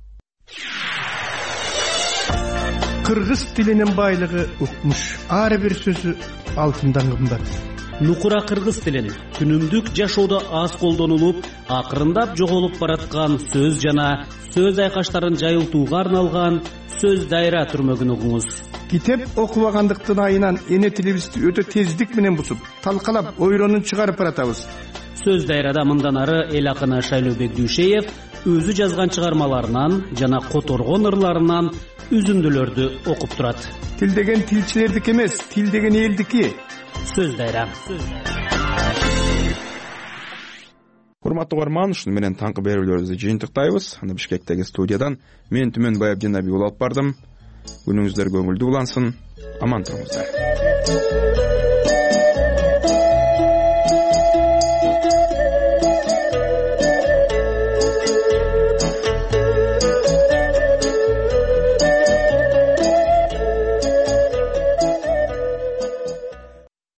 Кыргыз тилинин байлыгы укмуш. Ар бир сөзү алтындан кымбат. Нукура кыргыз тилин күнүмдүк жашоодо аз колдонулуп, акырындап жоголуп бараткан сөз жана сөз айкаштарын жайылтууга арналган сөз дайра түрмөгүн угуңуз. Китеп окубагандыктын айынан эне тилибизди өтө тездик менен бусуп, талкалап, ойронун чыгарып баратабыз. Сөз дайрада мындан ары эл акыны Шайлообек Дүйшеев өзү жазган чыгармаларынан жана которгон ырларынан үзүндүлөрдү окуп турат. Тил деген тилчилердики эмес, тил деген элдики. Сөз дайра. Урматтуу угарман, ушуну менен таңкы берүүлөрүбүздү жыйынтыктайбыз. Аны Бишкектеги студиядан мен Түмөн Баябдин Аби улап бардым. Күнүңүздөр көңүлдүү улансын. Аман туруңуздар.